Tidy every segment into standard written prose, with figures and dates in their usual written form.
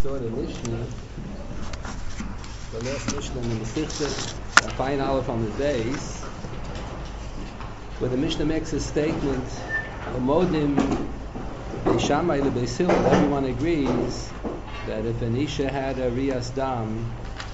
saw the Mishnah, the last Mishnah in the Masechta, a fine aleph on the base, where the Mishnah makes a statement, Modim Beishamai LeBeisil, everyone agrees that if an Isha had a Riyas Dam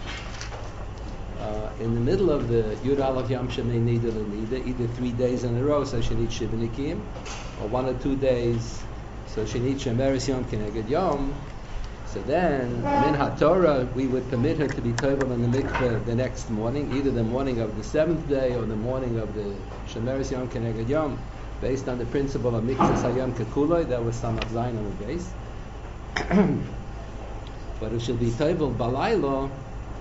in the middle of the Yud Aleph Yom Shemei Nida L'Nida, either 3 days in a row, so she needs Shiva Nikim, or 1 or 2 days, so she needs Shemeres Yom Keneged Yom. So then, Min HaTorah, we would permit her to be tovel in the mikveh the next morning, either the morning of the 7th day or the morning of the Shemeres Yom Keneged Yom, based on the principle of Mikveh Hayom Kekuloi. That was Samach Zayin on the base. But if she'll be tovel Balaylo,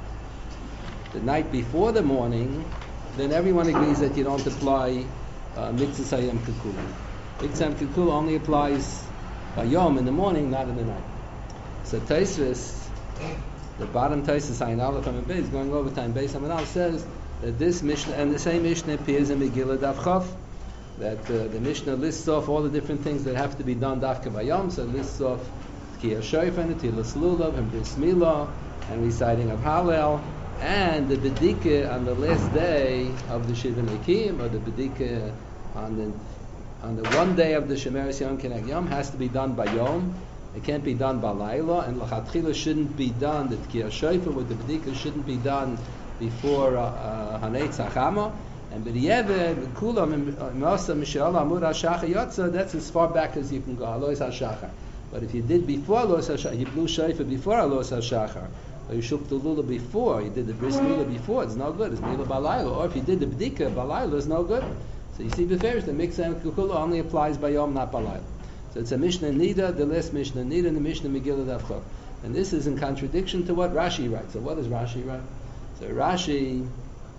the night before the morning, then everyone agrees that you don't apply Mikveh Hayom Kekuloi. Mikveh Hayom Kekuloi only applies by Yom in the morning, not in the night. So Tosfos, the bottom Tosfos Ayin Aleph on the base, going over time, Beis Hamanal says that this Mishnah, and the same Mishnah appears in Megillah Daf Chof, that the Mishnah lists off all the different things that have to be done Dafka Bayom. So it lists off Tkiyah Shofar, Netilas Lulav, and Bris Milah, and reciting of Hallel, and the Bedika on the last day of the Shiva Nikim, or the Bedika on the one day of the Shemeres Yom Keneged Yom, has to be done by Yom. It can't be done by Laila, and L'chatchila shouldn't be done, the Tkiyah Shofar with the Bedika shouldn't be done before Hanei Tzachama. And B'di'eved, Kulam, Masa, Mishal, Amud HaShachar Yotza, that's as far back as you can go, Alois HaShachar. But if you did before Alois HaShachar, you blew Shofar before Alois HaShachar, or you shook the Lula before, you did the Bris Milah before, it's no good, it's Milah Balayla. Or if you did the Bedika, Balayla is no good. So you see, B'ferish, the Mikveh and Kukula only applies by Yom, not Balayla. So it's a Mishnah Nida, the last Mishnah Nida, and the Mishnah Megillah Daf Chof. And this is in contradiction to what Rashi writes. So what does Rashi write? So Rashi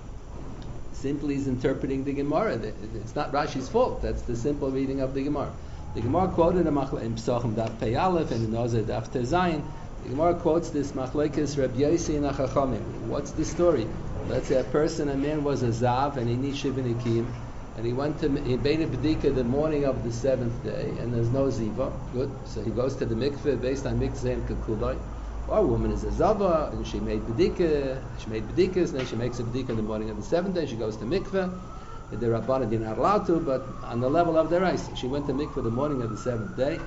simply is interpreting the Gemara. It's not Rashi's fault. That's the simple reading of the Gemara. The Gemara quoted in Psachim Daf Pei Aleph and in Nozeh Daf Tezayin. The Gemara quotes this Machlekes Reb Yosi and Achachamim. What's the story? Let's say a man was a Zav and he needs Shiva Nikim. And he went to Bein Bedika the morning of the 7th day, and there's no ziva. Good. So he goes to the mikveh based on mikveh and kekuloi. Or a woman is a zava, and she made bedikas, and then she makes a bedika in the morning of the 7th day. She goes to mikveh. The Rabbanah, you're not allowed to, but on the level of their rice, she went to mikveh the morning of the 7th day.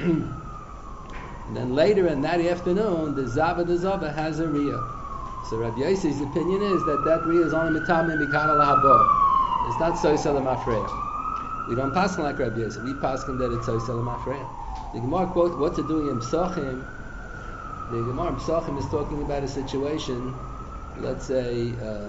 And then later in that afternoon, the zava has a riyah. So Rabbi Yossi's opinion is that riyah is only mitamim mikana lahabo. It's not soisel mafreya. We don't pass like Rabbi Yosef. We pass that it's soisel mafreya. The Gemara quote, what's it doing in Psachim? The Gemara in Psachim is talking about a situation, let's say,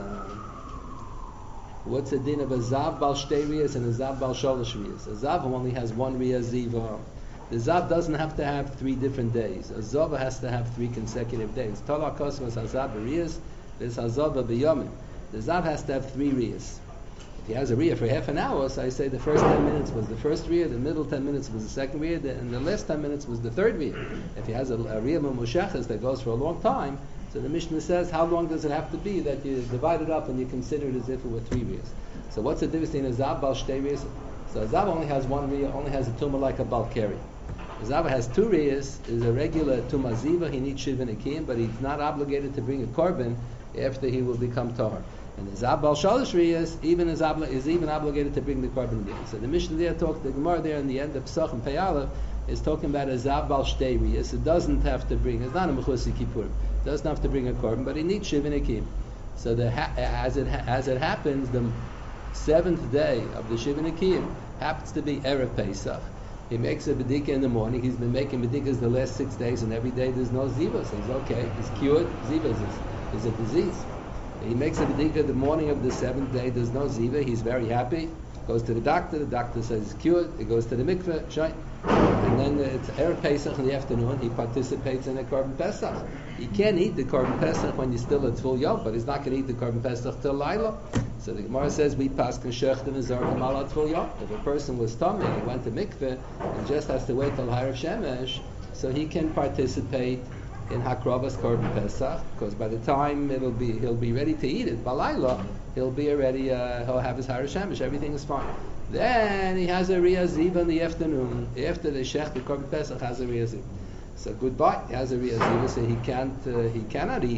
what's the din of a Zav Bal Shtei Riyas and a Zav Bal Sholosh Riyas? A Zav who only has 1 Riyah Ziva. The Zav doesn't have to have 3 different days. A Zav has to have 3 consecutive days. Tola Kosmos Hazav Riyas, there's Hazav B'Yomim. The Zav has to have 3 Riyas. If he has a riyah for half an hour, so I say the first 10 minutes was the first riyah, the middle 10 minutes was the second riyah, and the last 10 minutes was the third riyah. If he has a riyah mushachas that goes for a long time, so the Mishnah says, how long does it have to be that you divide it up and you consider it as if it were 3 riyahs? So what's the difference between a zav bal shtei riyahs? So a zav only has 1 riyah, only has a tumah like a balkari. A zav has 2 riyahs, is a regular tumah ziva, he needs shiva nikim, but he's not obligated to bring a korban after he will become tahor. And the Zav Bal Shalosh Riyas is even obligated to bring the korban riyas. So the Mishnah there the Gemara there in the end of Psachim Pei Aleph is talking about a Zav Bal Shtei Riyas. It doesn't have to bring, it's not a Mechusi Kippur, it doesn't have to bring a korban, but he needs Shiva Nikim. So as it happens, the 7th day of the Shiva Nikim happens to be Erev Pesach. He makes a bedika in the morning. He's been making bedikas the last 6 days, and every day there's no ziva. So he's okay. He's cured. Ziva is a disease. He makes a bedika the morning of the 7th day. There's no ziva. He's very happy. Goes to the doctor. The doctor says he's cured. He goes to the mikveh. Shine. And then it's Erev Pesach in the afternoon. He participates in a korban pesach. He can't eat the korban pesach when you're still at full yom, but he's not going to eat the korban pesach till Laila. So the Gemara says we pass k'shechtem and zarkim al full yom. If a person was tummy, he went to mikveh, and just has to wait till Harav Shemesh, so he can participate in Hakrovas Korban Pesach, because by the time he'll be ready to eat it, Balayla, he'll be already, he'll have his Harav Shemesh, everything is fine. Then he has a Riyah Ziva in the afternoon, after the Shech, the Korban Pesach has a Riyah Ziva. So goodbye. He has a Riyah Ziva, so he cannot eat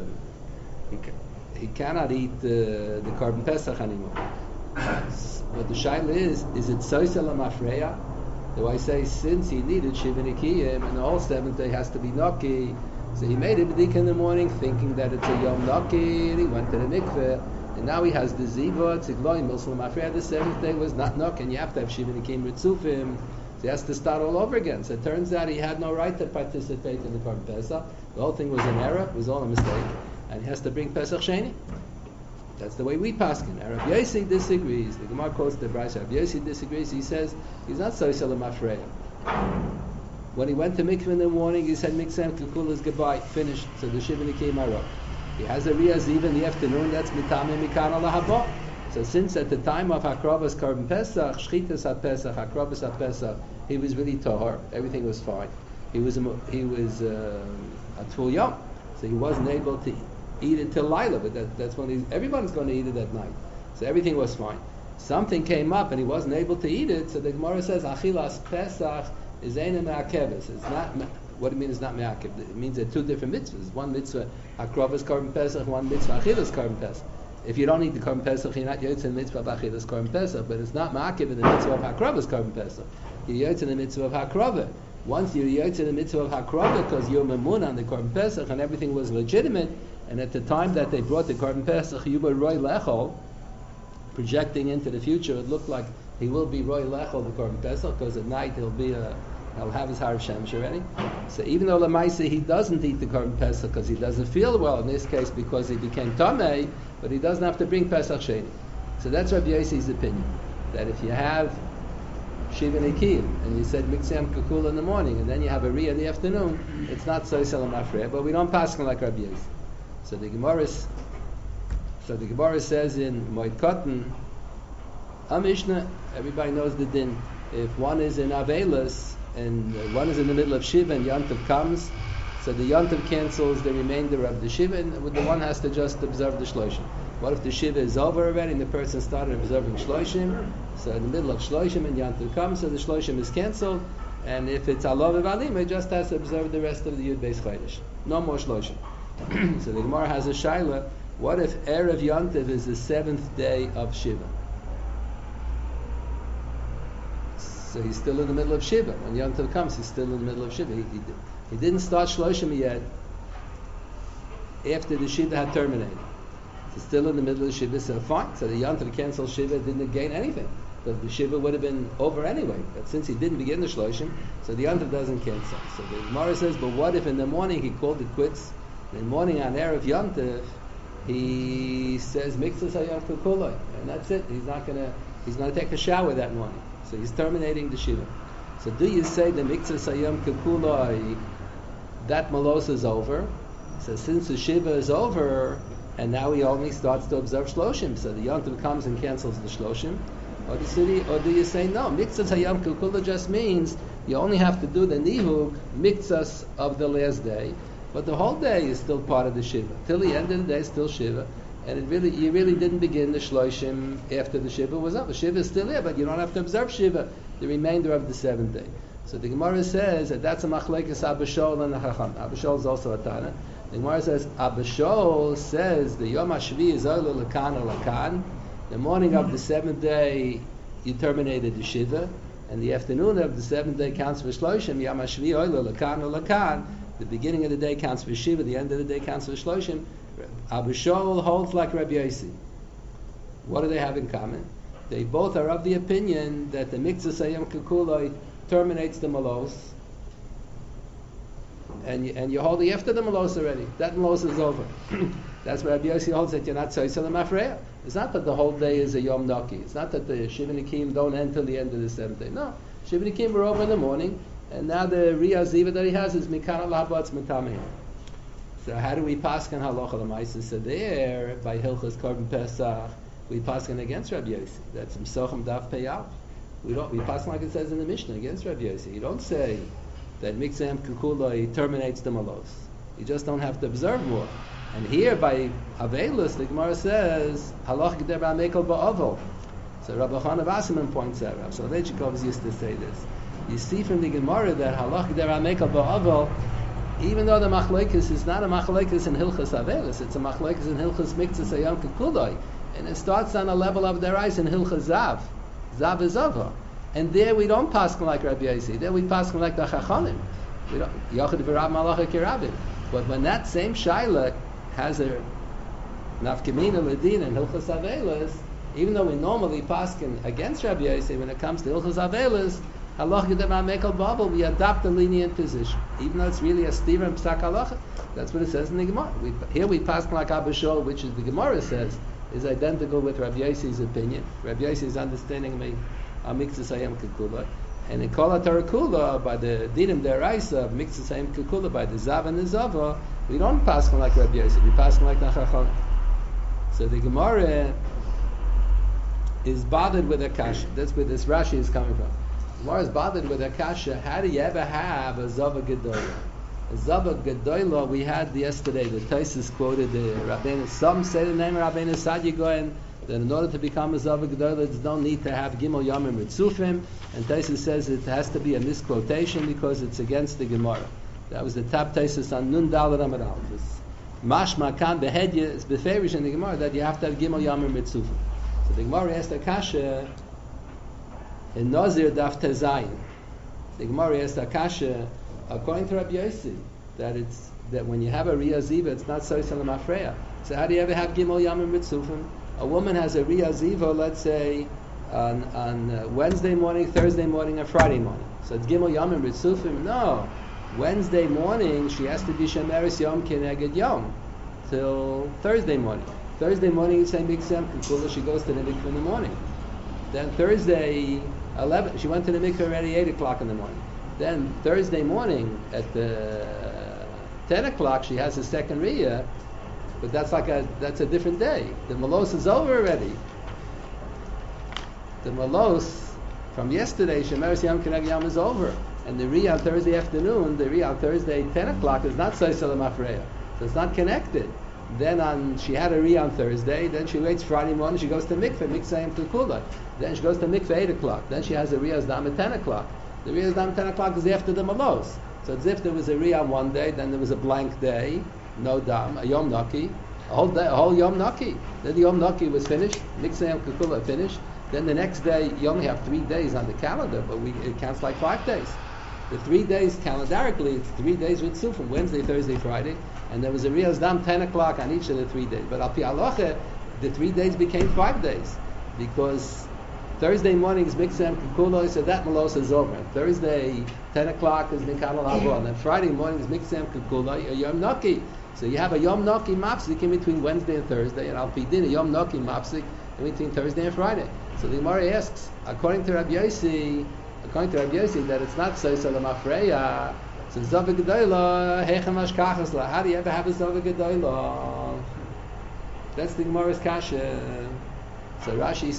he cannot eat the Korban Pesach anymore. But the shaila is it Soisel Mafreya? Do I say since he needed Shiva Nikiyim and the whole seventh day has to be Naki, so he made a B'dika in the morning thinking that it's a Yom Naki, and he went to the mikveh, and now he has the Ziva, Tzigloy, Milsel Mafreya, the seventh day was not Naki, and you have to have Shiva Nikiyim Ritzufim, so he has to start all over again. So it turns out he had no right to participate in the Korban Pesach. The whole thing was an error, it was all a mistake, and he has to bring Pesach Sheni. That's the way we paskin. Rav Yossi disagrees. The Gemara quotes the Brayso. Rav Yossi disagrees. He says he's not Soisel Mafreya. When he went to mikveh in the morning, he said Miksam Kukul is goodbye, finished. So the Shiva Nikiyim Arok. He has a Riyah Ziva in the afternoon. That's Mitame Mikan Ala Haba. So since at the time of Hakrovas Korban Pesach, Shchitas HaPesach, Hakrovas HaPesach, he was really tahor. Everything was fine. He was a Tul Yom, so he wasn't able to eat it till Laila, but that's when everyone's going to eat it at night. So everything was fine. Something came up and he wasn't able to eat it, so the Gemara says, Achilas Pesach is Eina Me'akeves. It's not, what it means is not Me'akev. It means there are two different mitzvahs. One mitzvah, Hakrovas Korban Pesach, one mitzvah, Achilas Korban Pesach. If you don't eat the Korban Pesach, you're not Yotze in the mitzvah of Achilas Korban Pesach, but it's not Me'akev in the mitzvah of Hakrovas Korban Pesach. You're Yotze in the mitzvah of Hakrova. Once you're Yotze in the mitzvah of Hakrova, because you're Mamun on the Korban Pesach and everything was legitimate, and at the time that they brought the Korban Pesach, Yuba Roy Lechol, projecting into the future, it looked like he will be Roy Lechol, the Korban Pesach, because at night he'll have his Harav Shemesh already. So even though Lamaisa he doesn't eat the Korban Pesach because he doesn't feel well, in this case because he became Tamei, but he doesn't have to bring Pesach Sheni. So that's Rabbi Yossi's opinion, that if you have Shiva Nikiyim, and you said Miksam Kukul in the morning, and then you have a Riyah in the afternoon, it's not Soisel Mafreya, but we don't pass like Rabbi Yossi. So the Gemara says in Moed Katan, Mishnah, everybody knows the din. If one is in Avelis and one is in the middle of Shiva and Yantav comes, so the Yantav cancels the remainder of the Shiva, and the one has to just observe the Shloshim. What if the Shiva is over already and the person started observing Shloshim? So in the middle of Shloshim and Yantav comes, so the Shloshim is cancelled, and if it's Alav Evalim, he just has to observe the rest of the Yud Beis Chodesh. No more Shloshim. So the Gemara has a shaila. What if Erev Yantiv is the seventh day of Shiva? So he's still in the middle of Shiva. When Yantiv comes, he's still in the middle of Shiva. He didn't start Shloshim yet after the Shiva had terminated. He's still in the middle of Shiva, so fine. So the Yantiv canceled Shiva, didn't gain anything. Because the Shiva would have been over anyway. But since he didn't begin the Shloshim, so the Yantiv doesn't cancel. So the Gemara says, but what if in the morning he called it quits? In the morning on Erev Yantiv, he says Mikzas Hayom Kukuloi, and that's it. He's gonna take a shower that morning. So he's terminating the Shiva. So do you say the Mikzas Hayom Kukuloi, that Malos is over? So since the Shiva is over, and now he only starts to observe Shloshim, so the Yantiv comes and cancels the Shloshim, or do you say no? Mikzas Hayom Kukuloi just means you only have to do the Nihug Mikzas of the last day. But the whole day is still part of the Shiva. Till the end of the day, still Shiva. And you really didn't begin the Shloshim after the Shiva was up. The Shiva is still there, but you don't have to observe Shiva the remainder of the seventh day. So the Gemara says that that's a machlekes Abba Shaul and a Chacham. Abba Shaul is also a Tana. The Gemara says Abba Shaul says the Yom HaShvi is Oilo Lakan or Lakan. The morning of the seventh day, you terminated the Shiva. And the afternoon of the seventh day counts for Shloshim. Yom HaShvi Oilo Lakan or Lakan. The beginning of the day counts for Shiva, the end of the day counts for Shloshim. Abba Shaul holds like Rabbi Yossi. What do they have in common? They both are of the opinion that the Mikzas Hayom Kukuloi terminates the Malos, and you're holding after the Malos already. That Malos is over. That's why Rabbi Yossi holds that you're not Soisel Mafreya. It's not that the whole day is a Yom Naki. It's not that the Shiva Nikim don't end till the end of the seventh day. No. Shiva Nikim were over in the morning, and now the Riyah Ziva that he has is Mikan Al-Habatz Mitameh. So how do we paskin halacha l'maisa? So there, by Hilchos Korban Pesach, we paskin against Rabbi Yossi. That's Msochim Daf Peyav. We paskin like it says in the Mishnah against Rabbi Yossi. You don't say that Miksam Kukuloi terminates the Malos. You just don't have to observe more. And here by Avelus, the Gemara says Halach Geder Ba'Mekel Ba'Ovel. So Rabbi Chana Wasserman points out. Rabbi Soloveitchik always used to say this. You see from the Gemara that halach der amekel ba'avel, even though the machlokes is not a machlokes in Hilchas Avelis, it's a machlokes in Hilchas Miktzas Hayom Kekuloi, and it starts on a level of their eyes in Hilchas Zav. Zav is over. And there we don't pass like Rabbi Yossi. There we pass like the Chachamim. We don't Yochid v'Rab Malacha Kirabim. But when that same Shaila has a nafkamina ledin in Hilchas Avelis, even though we normally paskin against Rabbi Yossi, when it comes to Hilchas Avelis, halach yedem amekel b'avel, we adopt a lenient position, even though it's really a stira and psak halacha. That's what it says in the Gemara. Here we paskin like Abba Shaul, which is the Gemara says is identical with Rabbi Yossi's opinion. Rabbi Yossi's understanding me miktzas hayam kekula, and in Kol HaTorah Kula by the dinim deraisa of miktzas hayam kekula by the zav and the zava, we don't paskin like Rabbi Yossi. We paskin like Nachachon. So the Gemara is bothered with a kasha. That's where this Rashi is coming from. The Gemara is bothered with a kasha. How do you ever have a Zava Gedolah? A Zava Gedolah we had yesterday. The Taisus quoted the Rabbeinu. Some say the name of Rabbeinu Sadia Goyen, that in order to become a Zava Gedolah, there's no need to have Gimel Yomim Ritzufim. And Taisus says it has to be a misquotation because it's against the Gemara. That was the top Taisus on Nun Daled Amud Aleph. Mashma kan behedya is beferish in the Gemara that you have to have Gimel Yomim Ritzufim. So the Gemara asked the kasha in Nazir Daf Tezayin. The Gemara asked the kasha according to Rabbi Yossi that when you have a Riyah Ziva, it's not Soisel Mafreya. So how do you ever have Gimel Yamim Ritzufim? A woman has a Riyah Ziva, let's say on Wednesday morning, Thursday morning, and Friday morning. So it's Gimel Yamim Ritzufim. No, Wednesday morning she has to be Shemeres Yom Keneged Yom till Thursday morning. Thursday morning, you say Miksem Kukula, she goes to the mikveh in the morning. Then Thursday, 11, she went to the mikveh already 8 o'clock in the morning. Then Thursday morning at the 10 o'clock, she has a second Riyah, but that's a different day. The Malos is over already. The Malos from yesterday, Shemeres Yom Keneged Yom is over. And the Riyah on Thursday afternoon, the Riyah on Thursday 10 o'clock is not Soisel Mafreya. So it's not connected. Then she had a Riyah on Thursday, then she waits Friday morning, she goes to mikveh, Miksayim Kukula. Then she goes to mikveh 8 o'clock. Then she has a Riyah Zdam at 10 o'clock. The Riyah Zdam at 10 o'clock is after the Malos. So it's if there was a Riyah on one day, then there was a blank day, no Dam, a Yom Naki, a whole Yom Naki. Then the Yom Naki was finished, Miksayim Kukula finished. Then the next day, you only have 3 days on the calendar, but it counts like 5 days. The 3 days calendarically, it's 3 days with Sufim, Wednesday, Thursday, Friday, and there was a Riyah Zdam 10 o'clock on each of the 3 days. But Al Pi Halacha, the 3 days became 5 days, because Thursday morning is Miksem Kikulo, so that Malos is over. Thursday, 10 o'clock is Mikal Haba, and then Friday morning is Miksem Kikulo, a Yom Naki. So you have a Yom Naki mapsik in between Wednesday and Thursday, and Al Pi Din, a Yom Naki mapsik in between Thursday and Friday. So the Gemara asks, according to Rabbi Yossi, that it's not Soisel Mafreya. So Zava Gedolah, Heichem Ashkachas La. How do you ever have a Zava Gedolah? That's the Gemara's kasha. So Rashi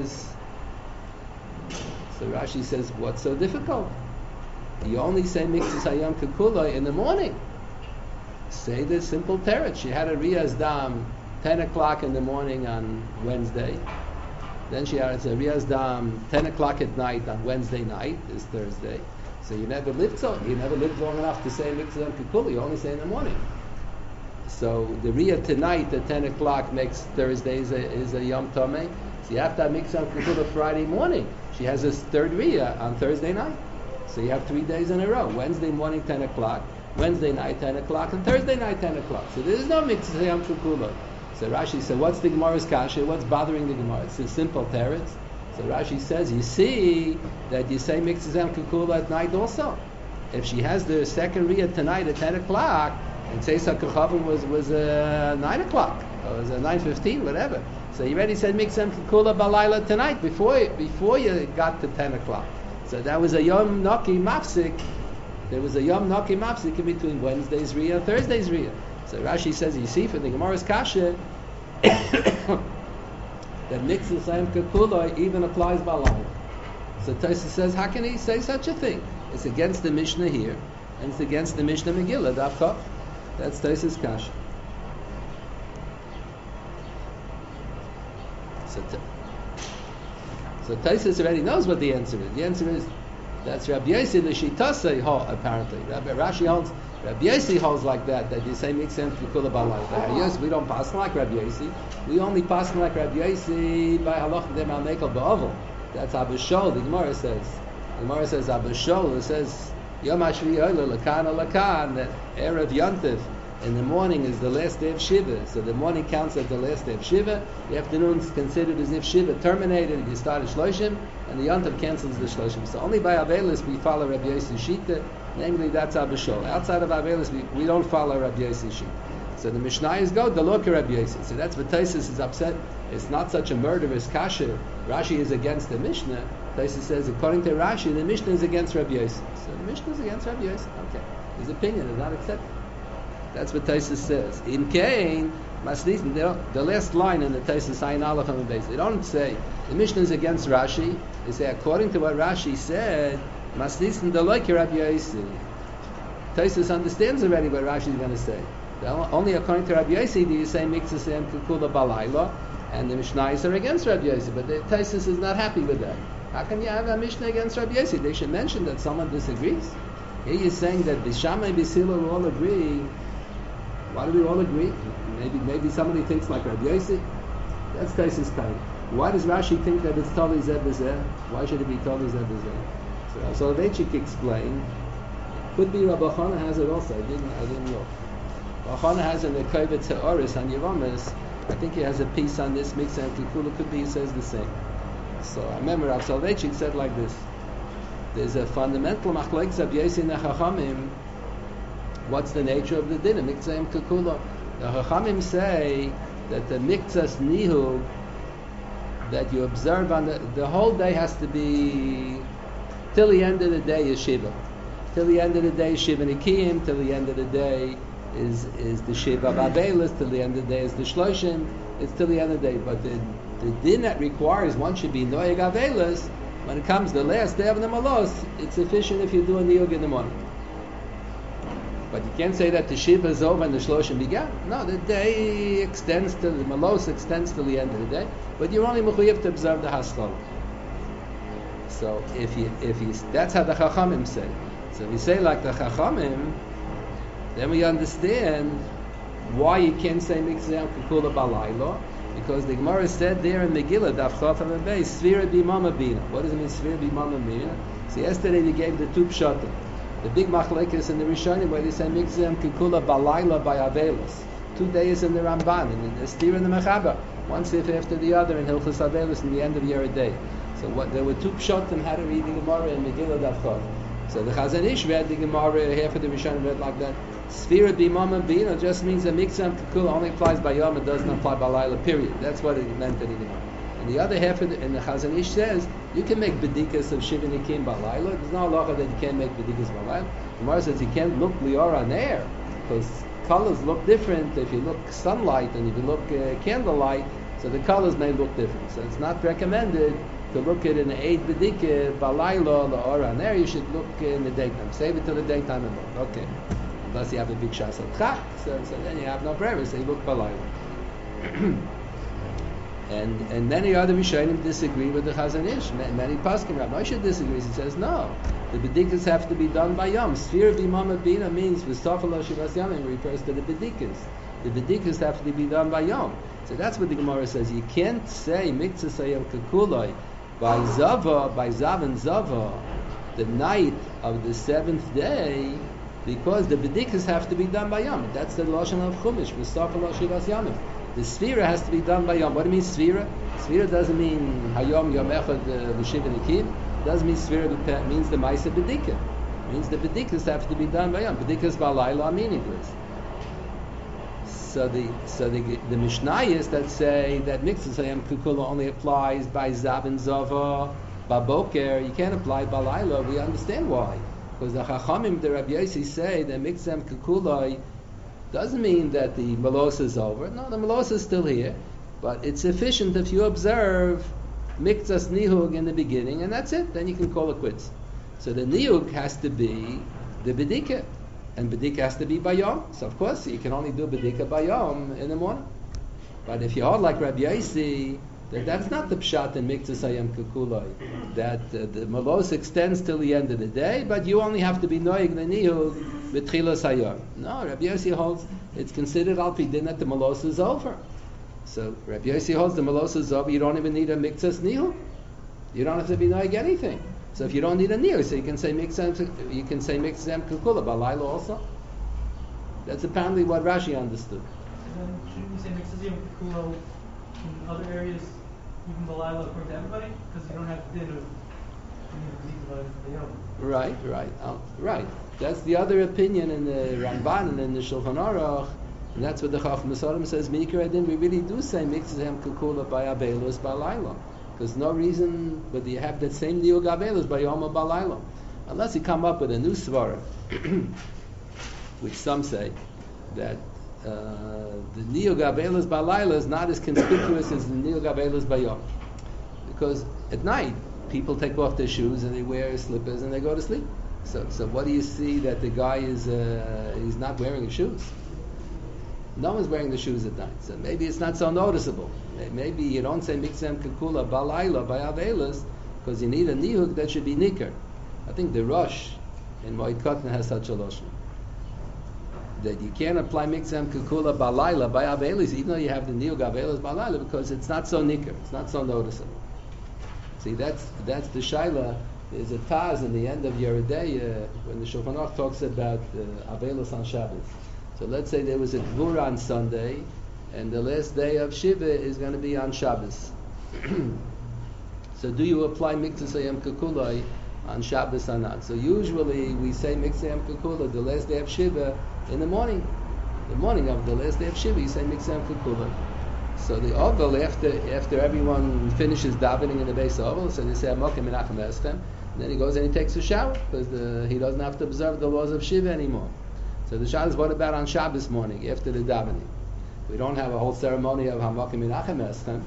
says, what's so difficult? You only say Miktzas Hayom Kekula in the morning. Say the simple teretz. She had a Riyah Zdam 10 o'clock in the morning on Wednesday. Then she has a Riyah Zdam 10 o'clock at night on Wednesday night, is Thursday. So you never lived long enough to say Miktzas Hayom Kekula. You only say in the morning. So the Riyah tonight at 10 o'clock makes Thursday is a Yom Tomei. So you have to have Miktzas Hayom Kekula Friday morning. She has this third Riyah on Thursday night. So you have 3 days in a row. Wednesday morning 10 o'clock, Wednesday night 10 o'clock, and Thursday night 10 o'clock. So there is no Miktzas Hayom Kekula. So Rashi said, what's the Gemara's kasha? What's bothering the Gemara? It's a simple teretz. So Rashi says, you see that you say Miktzas Hayom Kekula at night also. If she has the second Riyah tonight at 10 o'clock, and Tzeis HaKochavim was 9 o'clock, or was 9:15, whatever. So you already said Miktzas Hayom Kekula Balayla tonight, before you got to 10 o'clock. So that was a Yom Naki Mafsik. There was a Yom Naki Mafsik in between Wednesday's Riyah and Thursday's Riyah. So Rashi says, you see, from the Gemara's kasha, that Miktzas Hayom Kekula even applies Balayla. So Tosfos says, how can he say such a thing? It's against the Mishnah here, and it's against the Mishnah Megillah, Daf Kaf. That's Tosfos kasha. So Tosfos already knows what the answer is. The answer is, That's Rabbi Yossi l'shitase apparently. Rashi holds, Rabbi Yossi holds like that you say mixem kikula balayla. Yes, we don't pass like Rabbi Yossi. We only pass like Rabbi Yossi by halach dem al mekel ba'ovel. That's Abba Shol. The Gemara says. The Gemara says Abba Shol. It says Yom Hashvi Oila Lakan that Erev Yontif. In the morning is the last day of Shiva, so the morning counts as the last day of Shiva. The afternoon is considered as if Shiva terminated. You start a Shloshim, and the Yontav cancels the Shloshim. So only by Avelis we follow Rabbi Yossi Shita, namely that's Abba Shol. Outside of Avelis we don't follow Rabbi Yossi Shita. So the Mishnayos go Daloka Rabbi Yossi. So that's what Taisus is upset. It's not such a murderous kasher. Rashi is against the Mishnah. Taisus says according to Rashi the Mishnah is against Rabbi Yossi. So the Mishnah is against Rabbi Yossi. Okay, his opinion is not accepted. That's what Taisus says. In Cain, the last line in the Taisus Ayin Aleph and Beis, they don't say the Mishnah is against Rashi. They say according to what Rashi said, Masnisn Daloik Rabbi Yossi. Taisus understands already what Rashi is going to say. Only according to Rabbi Yossi do you say Mitzvah Kukula Balayla, and the Mishnayos are against Rabbi Yossi. But the Taisus is not happy with that. How can you have a Mishnah against Rabbi Yossi? They should mention that someone disagrees. Here you're saying that Bishamai Bisila will all agree. Why do we all agree? Maybe somebody thinks like Rabbi Yossi. That's Taisus time. Why does Rashi think that it's Tali Zeh B'Zeh? Why should it be Tali Zeh B'Zeh? So Soloveitchik explained. Could be Rabbi Chana has it also. I didn't know. Rabbi Chana has an Ekovet Teoris on Yeromis. I think he has a piece on this Miksa and Kikula. Could be he says the same. So I remember Rabbi Soloveitchik said like this. There's a fundamental machlokes of Yossi and Chachamim. What's the nature of the din? Mikzah Kikula. The Chachamim say that the Mikzah's Nihug that you observe on the whole day has to be till the end of the day is Shiva. Till the end of the day is Shiva Nikiyim. Till the end of the day is the Shiva of Avelis. Till the end of the day is the Shloshim. It's till the end of the day. But the din that requires one should be Noyeg Avelis. When it comes the last day of the Malos, it's sufficient if you do a Nihug in the morning. But you can't say that the Shiva is over and the Shloshim began. No, the day extends to the Malos extends till the end of the day. But you're only mechuyev to observe the Haskol. So if you that's how the Chachamim say. So if you say like the Chachamim, then we understand why you can't say Mikzeh Kukula Balaylo, because the Gemara said there in Megillah Daf Chaf and Beis Svira B'Mama Bina. What does it mean Svira B'Mama Bina? So yesterday we gave the two pshatim. The big machlekes in the Rishonim where they say Mikzeh Kukula Balayla by Avelis. 2 days in the Ramban and the Stira in the Mechaber. One sif after the other in Hilchos Avelis in the end of the Yerid Day. So there were two pshatim how to read the Gemara in Megillah Daf Chaf. So the Chazon Ish read the Gemara, half of the Rishonim read like that. Sfira b'mama b'ina just means that Mikzeh Kukula only applies by Yom, it doesn't apply by Laila, period. That's what it meant in the Gemara. And the other half of the Chazon Ish says, you can make bedikas of Shiva Nikim by Laila. There's no halacha that you can't make bedikas by Laila. The Gemara says you can't look lior on air, because colors look different if you look sunlight and if you look candlelight, so the colors may look different. So it's not recommended to look at an 8 bedikah balayla or on there. You should look in the daytime. Save it till the daytime and look. Okay. Unless you have a big shas of chak, so then you have no prayer. So you look balayla. And many other Rishonim disagree with the Chazon Ish. Many Paskim, Rav Moshe disagrees. He says no. The bedikas have to be done by Yom. Sfira b'mama bina means v'stafalo shivas yamim refers to the bedikas. The bedikas have to be done by Yom. So that's what the Gemara says. You can't say Mikzeh Sayam Kakuloi by Zava, by Zav and Zava, the night of the seventh day, because the bedikas have to be done by Yom. That's the Lashon of Chumash, V'stafalo shivas yamim. The Sfira has to be done by Yom. What do you mean Sfira? Sfira doesn't mean Hayom Yom Echad L'Shiva Nikim. It doesn't mean Sfira means the Maisa Bedika. It means the Bedikas have to be done by Yom. Bedikas Balayla are meaningless. So the Mishnayos that say that Mikzeh Sayam Kukula only applies by Zav and Zava, Baboker, you can't apply Balayla. We understand why. Because the Chachamim, the Rabbi Yossi say that Mikzeh Kukula doesn't mean that the Malos is over. No, the Malos is still here. But it's sufficient if you observe Mikzah's Nihug in the beginning, and that's it. Then you can call it quits. So the Nihug has to be the Bedika. And Bedika has to be by Yom. So of course you can only do Bedika by Yom in the morning. But if you hold like Rabbi Yossi, That's not the pshat in Miktzah Sayam Kukuloi. That the Malos extends till the end of the day, but you only have to be Noig Nehiyug B'tchilas Hayom. No, Rabbi Yossi holds it's considered al pi din that the Malos is over. So Rabbi Yossi holds the Malos is over. You don't even need a Miktzah Nehiyug. You don't have to be Noig anything. So if you don't need a Nehiyug, so you can say Miktzah Sayam Kukula Balayla also. That's apparently what Rashi understood. And then shouldn't we say Miktzah Sayam Kukula in other areas? Even Balayla according to everybody, because you don't have to do Right. That's the other opinion in the Ramban and in the Shulchan Aruch, and that's what the Chacham Masorim says. Mikra Adin, we really do say Miktzah Kukula by Abelus Balayla, because no reason would you have that same Niyug Abelus by Yom Balayla, unless you come up with a new svara, which some say that. The Niyug Abelas Balayla is not as conspicuous as the Niyug Abelas Bayom. Because at night, people take off their shoes and they wear slippers and they go to sleep. So what do you see that the guy is he's not wearing his shoes? No one's wearing the shoes at night. So maybe it's not so noticeable. Maybe you don't say Miktzah Kukula Balayla by Abelas because you need a Niyug that should be Nicker. I think the Rosh in Moed Katan has such a lotion. That you can't apply Miktzah Kukula Balayla by Abelis, even though you have the Niyug Abelis Balayla, because it's not so nicker, it's not so noticeable. See, that's the Shaila. There's a Taz in the end of Yeridei when the Shulchan Aruch talks about Abelis on Shabbos. So let's say there was a Gvura on Sunday, and the last day of Shiva is going to be on Shabbos. So do you apply Miktzah Sayam Kukula on Shabbos or not? So usually we say Miktzah Sayam Kukula the last day of Shiva in the morning of the last day of Shiva, you say Miktzah Kukula. So the Ovel, after everyone finishes davening in the base Ovel, so they say Amokim Menachem Eschem, then he goes and he takes a shower because he doesn't have to observe the laws of Shiva anymore. So the Shabbos, what about on Shabbos morning after the davening? We don't have a whole ceremony of Hamokim Menachem Eschem.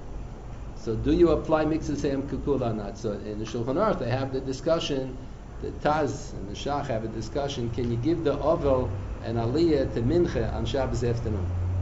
So do you apply Miktzah Sayam Kukula or not? So in the Shulchan Aruch they have the discussion. The Taz and the Shach have a discussion. Can you give the Ovel an Aliyah to Mincha on Shabbos afternoon?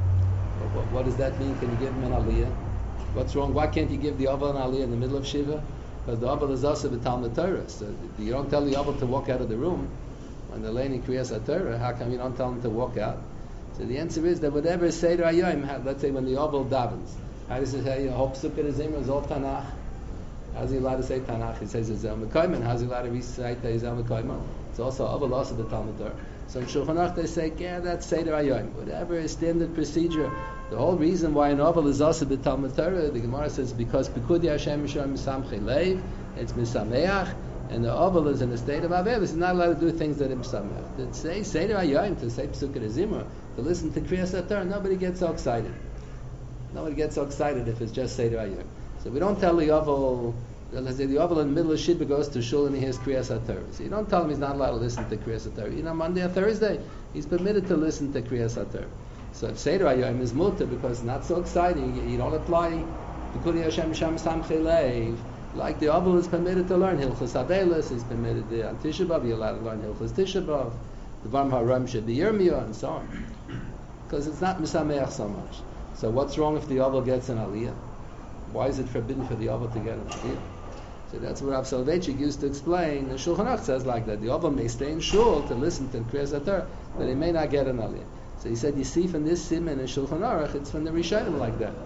What does that mean? Can you give him an Aliyah? What's wrong? Why can't you give the Ovel an Aliyah in the middle of Shiva? Because the Ovel is also the Talmud Torah. So you don't tell the Ovel to walk out of the room when they're learning Kriyas HaTorah. How come you don't tell him to walk out? So the answer is that whatever Seder Hayom, let's say when the Ovel davens, how does it say, Hop Sukkot Azimah is all Tanakh? How's he allowed to say Tanakh? He says Ezel Mekayman. How's he allowed to recite Ezel Mekayman? It's also Ovel, also the Talmud Torah. So in Shulchan Aruch they say, yeah, that's Seder Hayom. Whatever is standard procedure. The whole reason why an Ovel is also the Talmud Torah, the Gemara says, because Pikudi Hashem Mishram Misamchei Leiv, it's Misameach, and the Ovel is in a state of Avelis. He's not allowed to do things that are Misameach. To say Seder Hayom, to say Pesukei Azimah, to listen to Kriyas HaTorah, nobody gets so excited. Nobody gets so excited if it's just Seder Hayom. So we don't tell the Ovel, let's say the Ovel in the middle of Shiva goes to Shul and he hears Kriyas HaTorah. So you don't tell him he's not allowed to listen to Kriyas HaTorah. You know, Monday or Thursday, he's permitted to listen to Kriyas HaTorah. So if Seder Hayom is mutter because it's not so exciting, you don't apply B'kudi Hashem Sham Samchei Leiv. Like the Ovel is permitted to learn Hilchos Avelis, he's permitted on Tisha B'Av, you're allowed to learn Hilchos Tisha B'Av, the Varm HaRam should be Yirmiyah, and so on. Because it's not Misameach so much. So what's wrong if the Ovel gets an Aliyah? Why is it forbidden for the Ovel to get an Aliyah? So that's what Rav Soloveitchik used to explain. The Shulchan Aruch says like that. The Ovel may stay in Shul to listen to Kriyas HaTorah, but he may not get an Aliyah. So he said, you see from this Siman in Shulchan Aruch, it's from the Rishonim like that.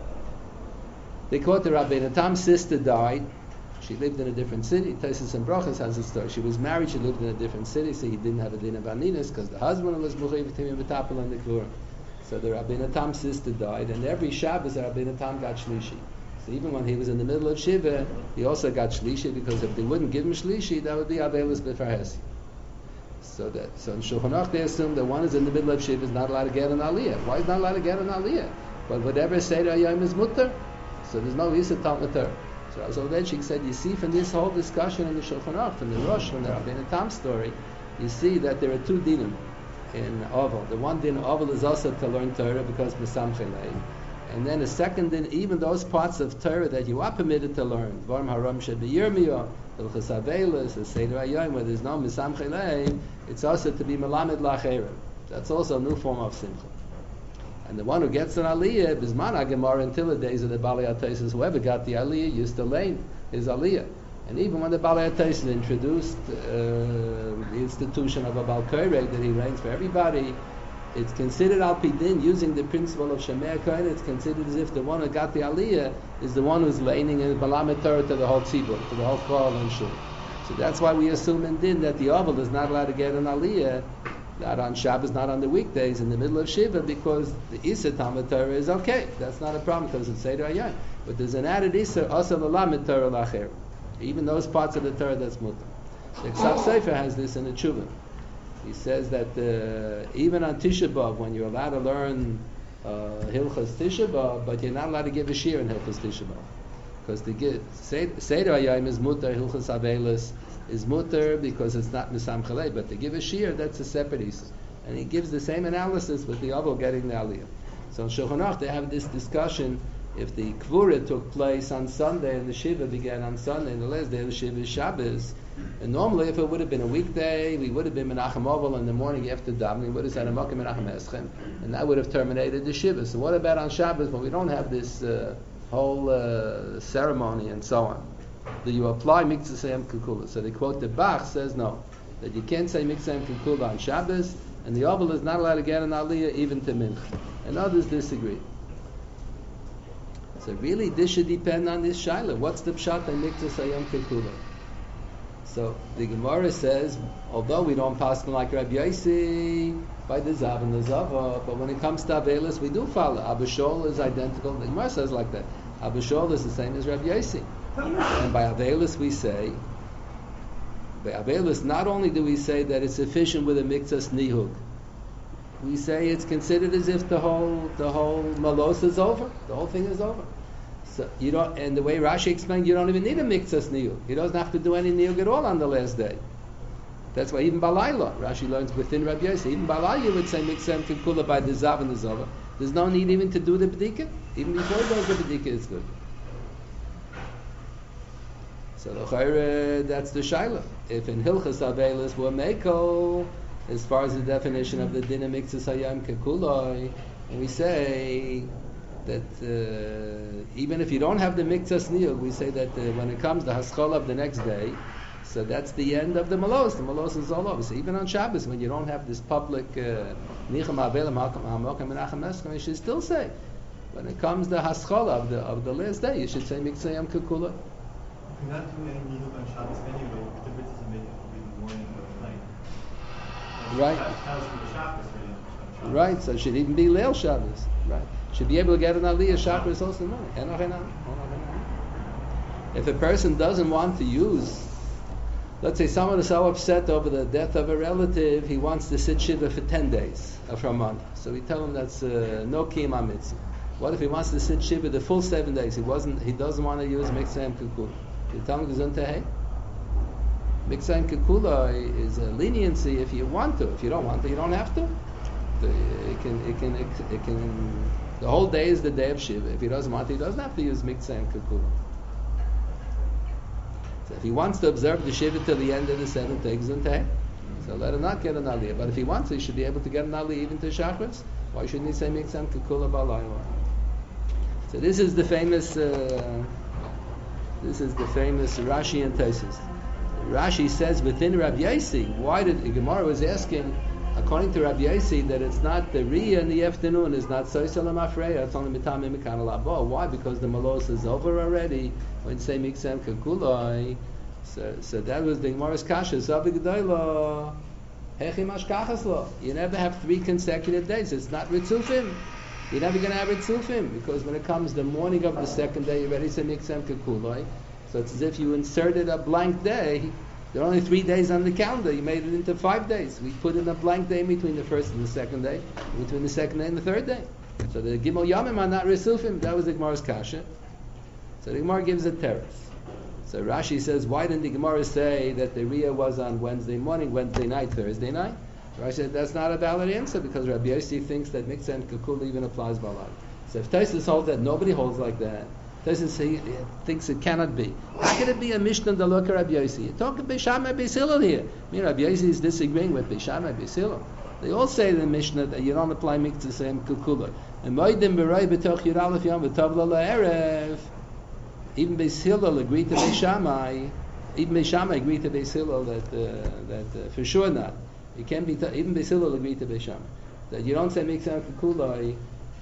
They quote the Rabbeinu Tam's sister died. She lived in a different city. Taisus and Brachas has a story. She was married, she lived in a different city, so he didn't have a din of Aninas because the husband was Muchav Timim V'Tapel and the Kvura. So the Rabbeinu Tam's sister died, and every Shabbos the Rabbeinu Tam got Shlishi. So even when he was in the middle of Shiva, he also got Shlishi, because if they wouldn't give him Shlishi, that would be Avelis B'Farhesi. So in Shulchan Aruch they assume that one is in the middle of Shiva is not allowed to get an Aliyah. Why is not allowed to get an Aliyah? But whatever Seder Hayom is mutter, so there's no Yisa Talmud Torah. So Rav Soloveitchik said, you see from this whole discussion in the Shulchan Aruch, from the Rosh, from the Rabbeinu Tam story, you see that there are two dinim in Ovel. The one din Ovel is also to learn Torah because Misamchei Leiv. And then the second din, even those parts of Torah that you are permitted to learn, Varm HaRam should be Yirmiyah, Hilchos Avelis, the Seder Hayom, where there's no Misamchei Leiv, it's also to be Melamed L'Acherim. That's also a new form of Simcha. And the one who gets an aliyah, Bisman HaGemara, until the days of the Balei HaTosfos, whoever got the aliyah used to lane his aliyah. And even when the Balei HaTosfos introduced the institution of a Bal Koreh, that he reigns for everybody, it's considered al pidin, using the principle of Shemei Kohen, it's considered as if the one who got the aliyah is the one who's laning in Balamet Torah to the whole tzibur, to the whole chol and shul. So that's why we assume in din that the Ovel is not allowed to get an aliyah, not on Shabbos, not on the weekdays, in the middle of Shiva, because the Issa Talmud Torah is okay. That's not a problem because it's Seder Hayom. But there's an added Issa, Asa L'Lamed Torah L'Acher. Even those parts of the Torah that's mutar. The Ksav Sefer has this in the Tshuva. He says that even on Tisha B'Av, when you're allowed to learn Hilchas Tisha B'Av, but you're not allowed to give a shir in Hilchas Tisha B'Av. Because the Seder Hayom is mutar, Hilchas Avelis is mutar because it's not Misam Chalei, but to give a shir, that's a separate issue. And he gives the same analysis with the Ovel getting the Aliyah. So in Shulchan Aruch they have this discussion, if the Kvura took place on Sunday and the Shiva began on Sunday, and the last day of the Shiva is Shabbos, and normally if it would have been a weekday, we would have been Menachem Ovel in the morning after davening, we would have said a Mokim Menachem Eschem, and that would have terminated the Shiva. So what about on Shabbos when we don't have this whole ceremony and so on? Do you apply Mikzasayim Kekula? So they quote the Bach says no, that you can't say Mikzasayim Kekula on Shabbos, and the Ovel is not allowed to get an Aliyah even to Mincha. And others disagree. So really this should depend on this Shaila. What's the Pshat on Mikzasayim Kekula? So the Gemara says, although we don't pass like Rabbi Yossi by the Zav and the Zava, but when it comes to Avelis, we do follow. Abba Shaul is identical. The Gemara says like that. Abba Shaul is the same as Rabbi Yossi. And by Avelis we say, by Avelis not only do we say that it's sufficient with a Mikzas Nihug, we say it's considered as if the whole Malos is over. The whole thing is over. So you don't, and the way Rashi explained, you don't even need a Mikzas Nihug. He doesn't have to do any Nihug at all on the last day. That's why even Balayla, Rashi learns within Rabbi Yossi, even Balayla you would say Mikzasayim Kekula by the Zav and the Zava. There's no need even to do the B'dika. Even before he does the B'dika, it's good. So that's the Shaila. If in Hilchas Avelis were Meiko, as far as the definition of the Din of Mikzasayim Kekuloi, and we say that even if you don't have the Mikzas Niyug, we say that when it comes to Haskol of the next day, so that's the end of the Malos. The Malos is all over. So even on Shabbos, when you don't have this public Nichem Avelim HaMokim Menachem Eschem, you should still say, when it comes to Haskol of the last day, you should say Mikzasayim Kekuloi. If you're not doing any Nihug on Shabbos anyway, the difference doesn't make it in the morning or at night. Right. That was for the Shabbos, really. Right, so it should even be Leil Shabbos. Right. Should be able to get an Aliyah Shabbos also in the morning. If a person doesn't want to use, let's say someone is so upset over the death of a relative, he wants to sit Shiva for 10 days for a month. So we tell him that's no Kiyam Mitzvah. What if he wants to sit Shiva the full 7 days? He doesn't want to use Mikzasayim Kekula. You tell him Gesundheit. Mikzasayim Kekula is a leniency if you want to. If you don't want to, you don't have to. It can. The whole day is the day of Shiva. If he doesn't want to, he doesn't have to use Mikzasayim Kekula. So if he wants to observe the Shiva till the end of the 7th day, Gesundheit. So let him not get an Aliyah. But if he wants to, he should be able to get an Aliyah even to Shachris. Why shouldn't he say Mikzasayim Kekula Balayla? So this is the famous Rashi and Tosfos. Rashi says within Rabbi Yossi, why did the Gemara was asking, according to Rabbi Yossi, that it's not the Riyah in the afternoon, it's not Soisalam Afreya, it's only Mitam Mikan Alabo. Why? Because the Malos is over already. When you say Mikzasayim Kekuloi, so that was the Gemara's kasha. Zabigdayla, Hechim Ashkachaslo. You never have 3 consecutive days. It's not Ritzufim. You're never going to have Ritzufim, because when it comes the morning of the 2nd day, you're ready to Mikzasayim Kekuloi. So it's as if you inserted a blank day. There are only 3 days on the calendar. You made it into 5 days. We put in a blank day between the 1st and the 2nd day, between the 2nd day and the 3rd day. So the Gimel Yamim are not Ritzufim. That was the Gemara's kasha. So the Gemara gives a teretz. So Rashi says, why didn't the Gemara say that the Riyah was on Wednesday morning, Wednesday night, Thursday night? Rashi said that's not a valid answer, because Rabbi Yossi thinks that Mikzasayim Kekula even applies Balad. So if Tosfos holds that, nobody holds like that. Tosfos thinks it cannot be. How can it be a Mishnah that look at Rabbi Yossi? You're talking Beis Shammai Beis Hillel here. I mean, Rabbi Yossi is disagreeing with Beis Shammai Beis Hillel. They all say in the Mishnah that you don't apply Miktzah Sayam Kukula. And Moedim B'Roi B'toch Yud Aleph Yom V'tov Lo La'erev. Even Beis Hillel agreed to Beis Shammai. Even Beis Shammai agreed to Beis Hillel that for sure not. It can be even Beis Hillel agreed to Beis Shammai that you don't say Miktzah Kukula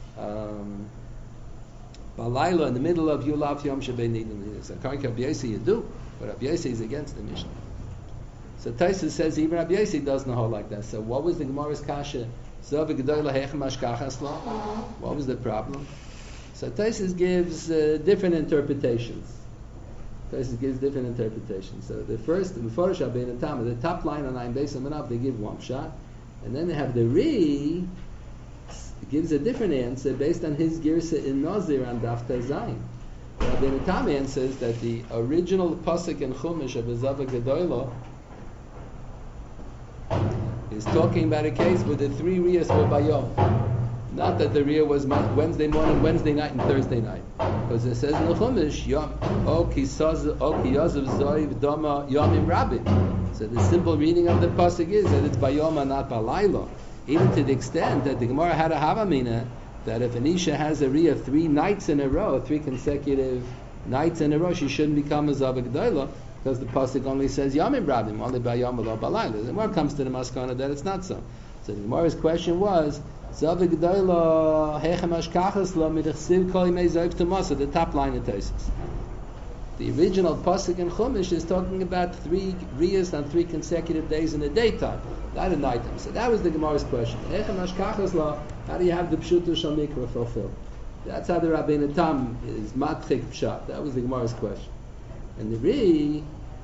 Balayla in the middle of Yulav Yom Shabei Nidim. So according to Rabbi Yossi you do, but Rabbi Yossi is against the Mishnah. So Tosfos says even Rabbi Yossi doesn't hold like that. So what was the Gemara's kasha? What was the problem? So Tosfos gives different interpretations. So the first, the Meforish Rabbeinu Tam, the top line on Ayin Beis Amanav, they give one shot, and then they have the Ri gives a different answer based on his girsa in Nazir on Daf Zayin. Rabbeinu Tam answers that the original pasuk in Chumash of Azava Gedoyla is talking about a case where the 3 riyas were bayom. Not that the riyah was Wednesday morning, Wednesday night, and Thursday night. Because it says in the Chumash, Yomim Rabin. So the simple reading of the pasuk is that it's bayom and not balayla. Even to the extent that the Gemara had a havamina that if an isha has a riyah 3 nights in a row, 3 consecutive nights in a row, she shouldn't become a Zavah G'dayla, because the pasuk only says Yomim Rabim, only by Yom Lo Balayla. The Gemara comes to the maskana that it's not so. So the Gemara's question was, Zavah G'dayla Hechem Ashkachas Lo Midachsiv Kol Yimei Zoyv Tumasa, the top line of Tosfos. The original pasuk in Chumash is talking about 3 riyas on 3 consecutive days in the daytime, not at nighttime. So that was the Gemara's question. Hechem Ashkachas Lo, how do you have the Pshutu Shal Mikra fulfilled? That's how the Rabbeinu Tam is matchik pshat. That was the Gemara's question. And the Ri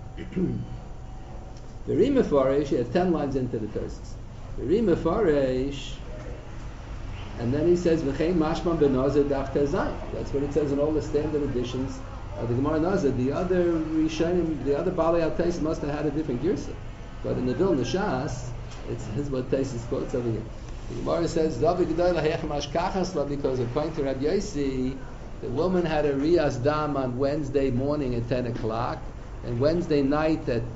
Mefarish, he had 10 lines into the Tosfos. The Ri Mefarish, and then he says V'chein Mashman B'Nazir Daf Zayin. That's what it says in all the standard editions of the Gemara Nazir. The other Rishonim, the other Balei Al-Tais must have had a different girsa. But in the Vilna Shas, it's what Tosfos quotes over here. The Gemara says Zavah G'dayla Hechem Ashkachas La, because according to Rabbi Yossi, the woman had a Riyas Dam on Wednesday morning at 10 o'clock, and Wednesday night at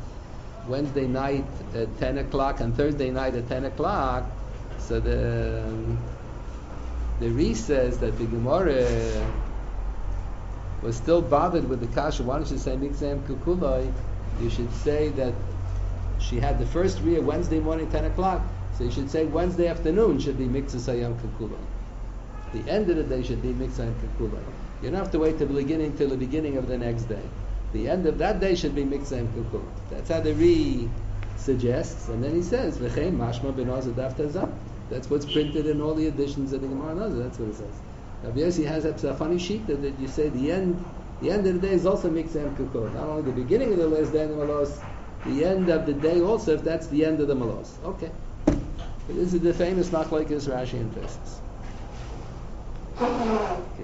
10 o'clock, and Thursday night at 10 o'clock. So the Ri says that the Gemara was still bothered with the kasha. Why don't you say Mikzem Kukuloi? You should say that she had the first Riyah Wednesday morning 10 o'clock, so you should say Wednesday afternoon should be Mikzeh Sayam Kukuloi. The end of the day should be Mikzeh Kukuloi. You don't have to wait till the beginning of the next day. The end of that day should be Mikzeh Kukuloi. That's how the Ri suggests, and then he says V'chein Mashma B'Nazir Daf Zayin. That's what's printed in all the editions of the Gemara Nazir. That's what it says. Rabbi Yossi has a funny sheet that you say the end of the day is also Mikzeh Kukuloi. Not only the beginning of the last day of the Malos, the end of the day also, if that's the end of the Malos. Okay. But this is the famous Machlokes Rashi and Tosfos. Okay.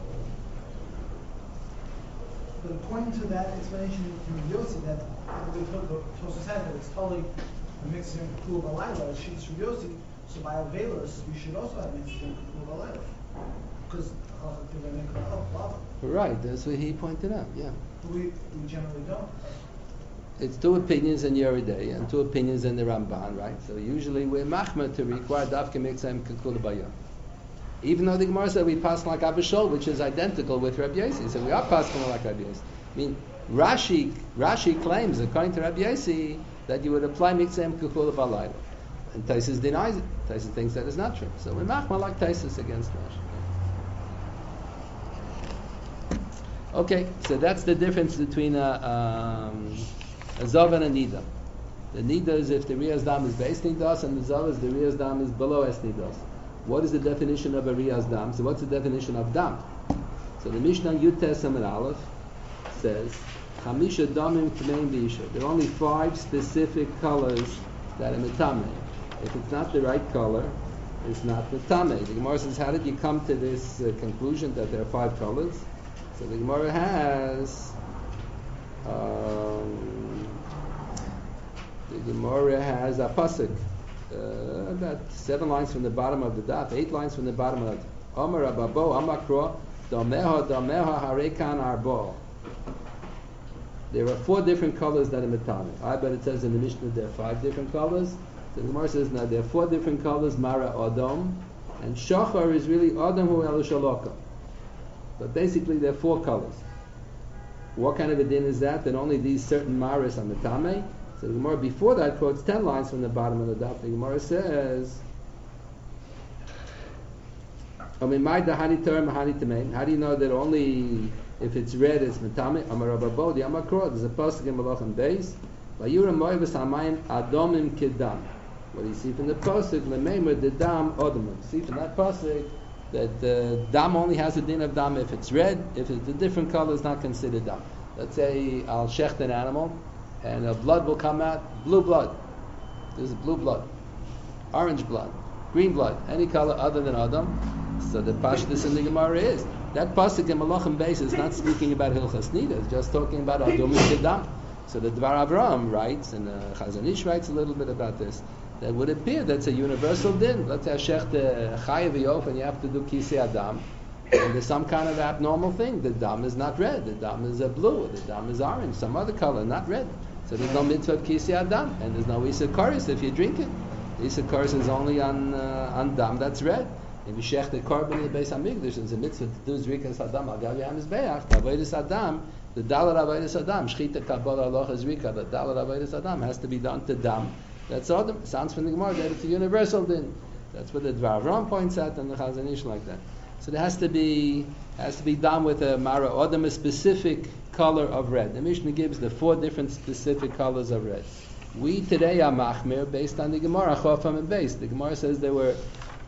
But according to that explanation from Yossi, that the Tosfos says that it's totally a mixing of Kukul Balayla, she's from Yossi, so by Avelos, we should also have mixing of Kukul Balayla. Because they make it up, blah. Right, that's what he pointed out, yeah. We generally don't. It's 2 opinions in Yeridei and 2 opinions in the Ramban, right? So usually we're machmer to require Dafke Mikzeh Kukul Bayom. Even though the Gemara said we pass like Abba Shol, which is identical with Rabbi Yossi, so we are passing like Rabbi Yossi. I mean, Rashi claims, according to Rabbi Yossi, that you would apply Mikzeh Kukul Balayla, and Tosfos denies it. Tosfos thinks that is not true. So we're machmer like Tosfos against Rashi. Okay, so that's the difference between a Zav and a Nida. The Nida is if the Riyaz Dam is based Nidas, and the Zav is the Riyaz Dam is below Es Nidas. What is the definition of a Riyaz Dam? So what's the definition of Dam? So the Mishnah Yud Tes Amud Aleph says, Chamisha Damim Tmeim B'Isha. There are only 5 specific colors that are Metameh. If it's not the right color, it's not Metameh. The Gemara says, how did you come to this conclusion that there are 5 colors? So the Gemara has a pasuk, about 7 lines from the bottom of the daf, 8 lines from the bottom of the Omer Ababo Amakro Dameha Harekan Arbo. There are 4 different colors that are metame. I bet it says in the Mishnah there are 5 different colors. So the Gemara says, now there are 4 different colors, Mara Adam, and Shachar is really Adam Hu El Shalaka. But basically there are 4 colors. What kind of a din is that? That only these certain Maras are Metame? So the Gemara before that quotes 10 lines from the bottom of the daf. The Gemara says, how do you know that only if it's red it's Metame? Amar Rabba Bodi, Amar Kror, there's a pasuk in Malachim Beis, Vayura Moivus Hamayim Adomim Kedam. What do you see from the pasuk? Lemeimer the dam Adomim. See from that pasuk that dam only has a din of dam if it's red. If it's a different color, it's not considered dam. Let's say I'll shecht an animal, and blood will come out, blue blood. There's blue blood, orange blood, green blood, any color other than Adam. So the pashtus in the Gemara is that pasuk in Malachim Beis is not speaking about Hilchas Nida, it's just talking about Adom Kedam. So the Dvar Avraham writes, and Chazon Ish writes a little bit about this, that would appear that's a universal din. Let's say a shecht chayav yof, and you have to do kisei adam, and there's some kind of abnormal thing. The dam is not red, the dam is blue, the dam is orange, some other color, not red. So there's no mitzvah of kisei adam, and there's no isa karis if you drink it. The isa karis is only on dam that's red. If you shecht the korban in the Beis Hamikdash, there's a mitzvah to do zrikas adam al gav yamizbeach, avodas adam, the dalar avodas adam, shchita kabbalah aloch zrika, the dalar avodas adam has to be done to dam. That's Adam. Sounds from the Gemara that it's a universal din. That's what the Dvar Avraham points out, and the Chazon Ish like that. So there has to be done with a Mara Adam, a specific color of red. The Mishnah gives the 4 different specific colors of red. We today are machmir based on the Gemara Chofam and Beis. The Gemara says there were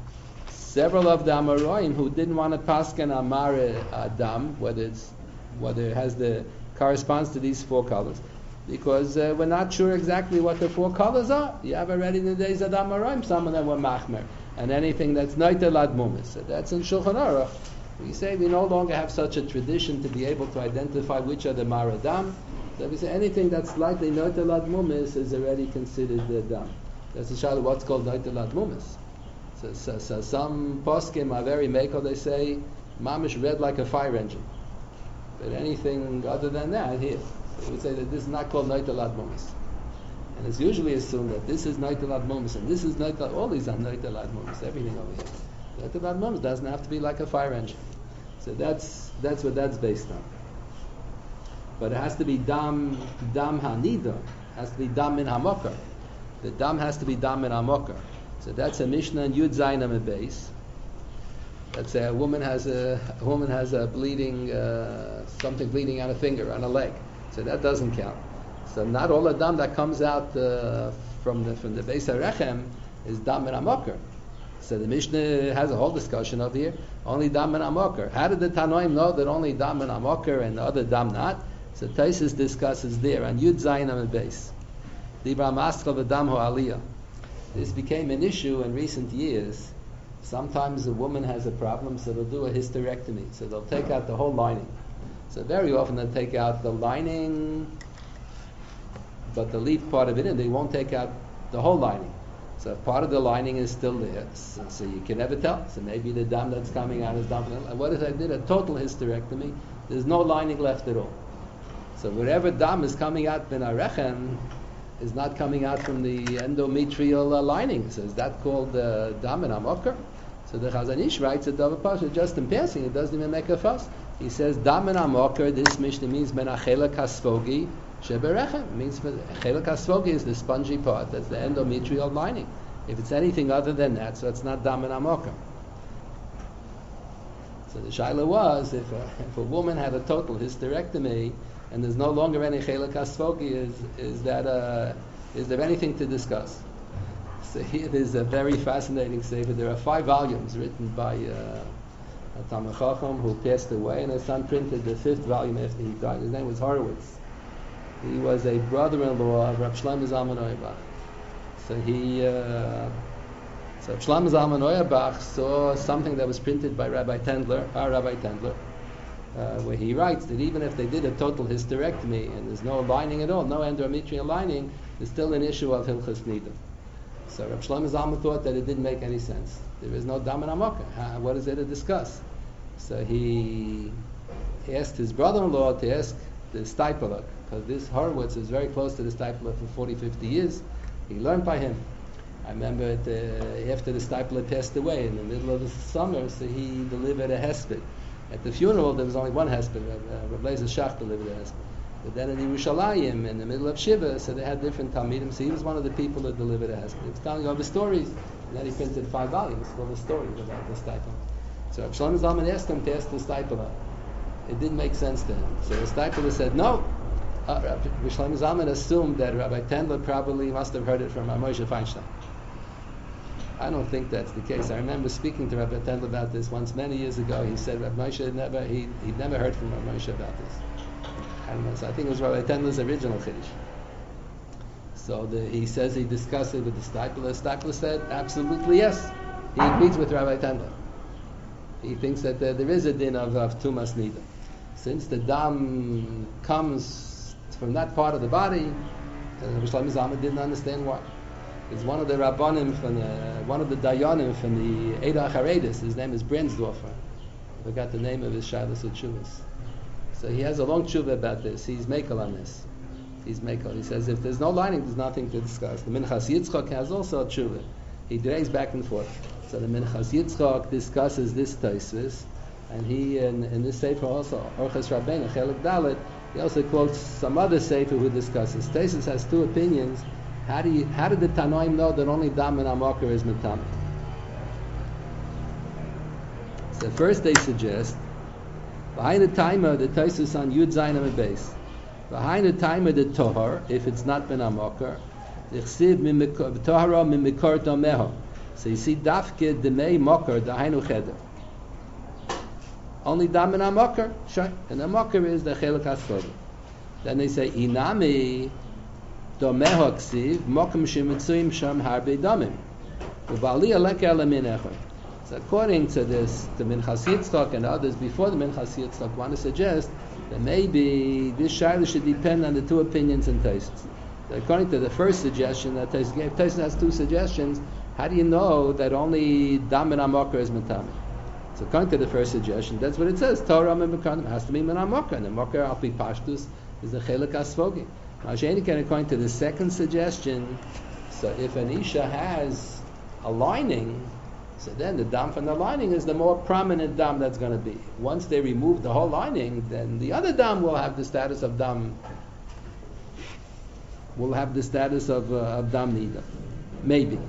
several of the Amoraim who didn't want to pasken Amara Adam, whether it has the corresponds to these 4 colors. Because we're not sure exactly what the 4 colors are. You have already in the days of Amoraim, some of them were machmer, and anything that's noitel ad mumis. So that's in Shulchan Aruch. We say we no longer have such a tradition to be able to identify which are the maradam. So we say anything that's slightly noitel ad mumis is already considered the dam. That's the shayla what's called noitel ad mumis. So some poskim are very mekel. They say mamish red like a fire engine, but anything other than that here. We would say that this is not called Noitel Ad Mumis. And it's usually assumed that this is Noitel Ad Mumis and this is Noitel, all these are Noitel Ad Mumis, everything over here. Noitel Ad Mumis doesn't have to be like a fire engine. So that's what that's based on. But it has to be Dam Hanida, has to be Dam in Hamokar. The Dam has to be Dam in Hamokar. So that's a Mishnah and Yud Zayin Amid Beis. Let's say a woman has a bleeding, something bleeding on a finger, on a leg. So that doesn't count. So not all the dam that comes out from the Beis HaRechem is dam and amokar. So the Mishnah has a whole discussion over here. Only dam and amokar. How did the Tanoim know that only dam and amokar and the other dam not? So Taisus discusses there on Yud Zayin Amid Beis. Dibra Maskal v'dam ho'aliyah. This became an issue in recent years. Sometimes a woman has a problem, so they'll do a hysterectomy. So they'll take out the whole lining. So very often they take out the lining, but they leave part of it in. They won't take out the whole lining. So if part of the lining is still there, so you can never tell. So maybe the dam that's coming out is dam. What if I did a total hysterectomy? There's no lining left at all. So whatever dam is coming out ben arechem is not coming out from the endometrial lining. So is that called dam and amokar? So the Chazon Ish writes a Davar Pasha just in passing. It doesn't even make a fuss. He says, Dam and Amokar, this Mishnah means Ben Achela Kasvogi Sheberechem. Means Achela Kasvogi is the spongy part, that's the endometrial lining. If it's anything other than that, so it's not Dam and Amokar. So the Shaila was, if a woman had a total hysterectomy and there's no longer any Achela Kasvogi, is there anything to discuss? So here there's a very fascinating sefer. There are 5 volumes written by a Talmid Chacham who passed away, and his son printed the 5th volume after he died. His name was Horowitz. He was a brother-in-law of Rab Shlomo Zalman Auerbach. So Rab Shlomo Zalman Auerbach saw something that was printed by Rabbi Tendler, where he writes that even if they did a total hysterectomy and there's no lining at all, no endometrial lining, there's still an issue of Hilchas Nida. So Rab Shlomo Zalman thought that it didn't make any sense. There is no dam and amokar. What is there to discuss? So he asked his brother-in-law to ask the Steipler, because this Horowitz is very close to the Steipler for 40-50 years. He learned by him. I remember after the stipler passed away in the middle of the summer, so he delivered a hesped. At the funeral, there was only one hesped. Rabbi Lezer Shach delivered a hesped. But then in Yerushalayim, in the middle of Shiva, so they had different Talmidim. So he was one of the people that delivered a hesped. He was telling all the stories, and then he printed 5 volumes full of stories about the stipler. So Rabbi Shlomo Zalman asked him to ask the stipler. It didn't make sense to him. So the stipler said, no. Rabbi Shlomo Zalman assumed that Rabbi Tendler probably must have heard it from Moshe Feinstein. I don't think that's the case. I remember speaking to Rabbi Tendler about this once many years ago. He said Rabbi Moshe he'd never heard from Rabbi Moshe about this. I don't know. So I think it was Rabbi Tendler's original chiddush. So he says he discussed it with the stipler. The stipler said, absolutely yes. He agrees with Rabbi Tendler. He thinks that there is a din of tumas nida. Since the dam comes from that part of the body, Rabbi Shlomo Zalman didn't understand why. It's one of the rabbanim one of the dayanim from the Eidah Charedis. His name is Brensdorfer. I forgot the name of his Shalos Utshuvas. So he has a long tshuva about this. He's mekel on this. He's mekel. He says if there's no lining, there's nothing to discuss. The Minchas Yitzchak has also a tshuva. He drags back and forth. So the Minchas Yitzchak discusses this Tosfos, and he in this sefer also Orchos Rabbeinu Chelik Dalet. He also quotes some other sefer who discusses. Tosfos has 2 opinions. How did the Tanoim know that only dam and amokar is metame? So first they suggest behind the timer the Tosfos on Yud Zayin Amud Beis. Behind the timer the tohar, if it's not ben amokar, ichsiv tohara mimikor domeho. So you see dafke demei mokar dahainu cheder. Only dam and amokar, sure. And amokar is the chelik hasfodim. Then they say inami. Domeho ksiv mokum shemitzuim sham harbe damim. Uvali alek elamin echad. So according to this, the Minchas Yitzchak and others before the Minchas Yitzchak want to suggest that maybe this shaila should depend on the 2 opinions in Tosfos. According to the first suggestion that Tosfos gave, Tosfos has 2 suggestions. How do you know that only dam and amokar is metame? So according to the first suggestion, that's what it says. Torah and mekanim has to be min amokar, and amokar al pi pashtus is the chelik asfogi. According to the second suggestion, so if an isha has a lining, so then the dam from the lining is the more prominent dam that's going to be. Once they remove the whole lining, then the other dam will have the status of dam. Will have the status of dam nida, maybe.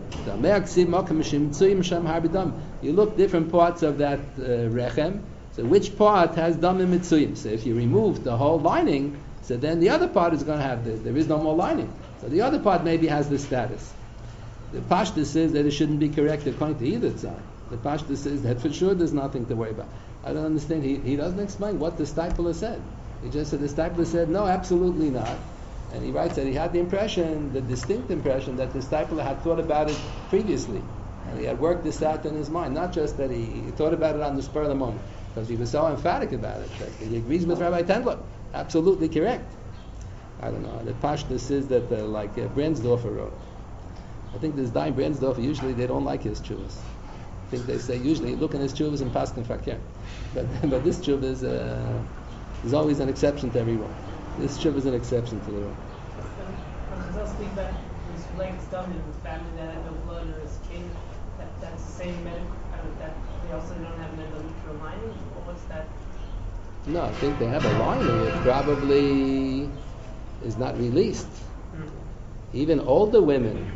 You look different parts of that rechem. So which part has dam and mitzuyim? So if you remove the whole lining, so then the other part is going to have there is no more lining. So the other part maybe has the status. The Pashtus says that it shouldn't be correct according to either side. The Pashtus says that for sure there's nothing to worry about. I don't understand. He doesn't explain what the stipler said. He just said the stipler said no, absolutely not. And he writes that he had the impression, the distinct impression, that the stipler had thought about it previously. And he had worked this out in his mind. Not just that he thought about it on the spur of the moment. Because he was so emphatic about it. That he agrees with Rabbi Tendler. Absolutely correct. I don't know. The Pashtus is that like Brensdorfer wrote. I think this Daim Brensdorfer, usually they don't like his tshuvas. I think they say usually look at his tshuvas and Paskin Fakir. But this tshuva is always an exception to every rule. This tshuva is an exception to the rule. Chazal speak that his legs done in his family that had no blood or his king. That's the same medical. That they also don't have an endometrial lining. Or what's that? No, I think they have a lining. It probably is not released. Even older women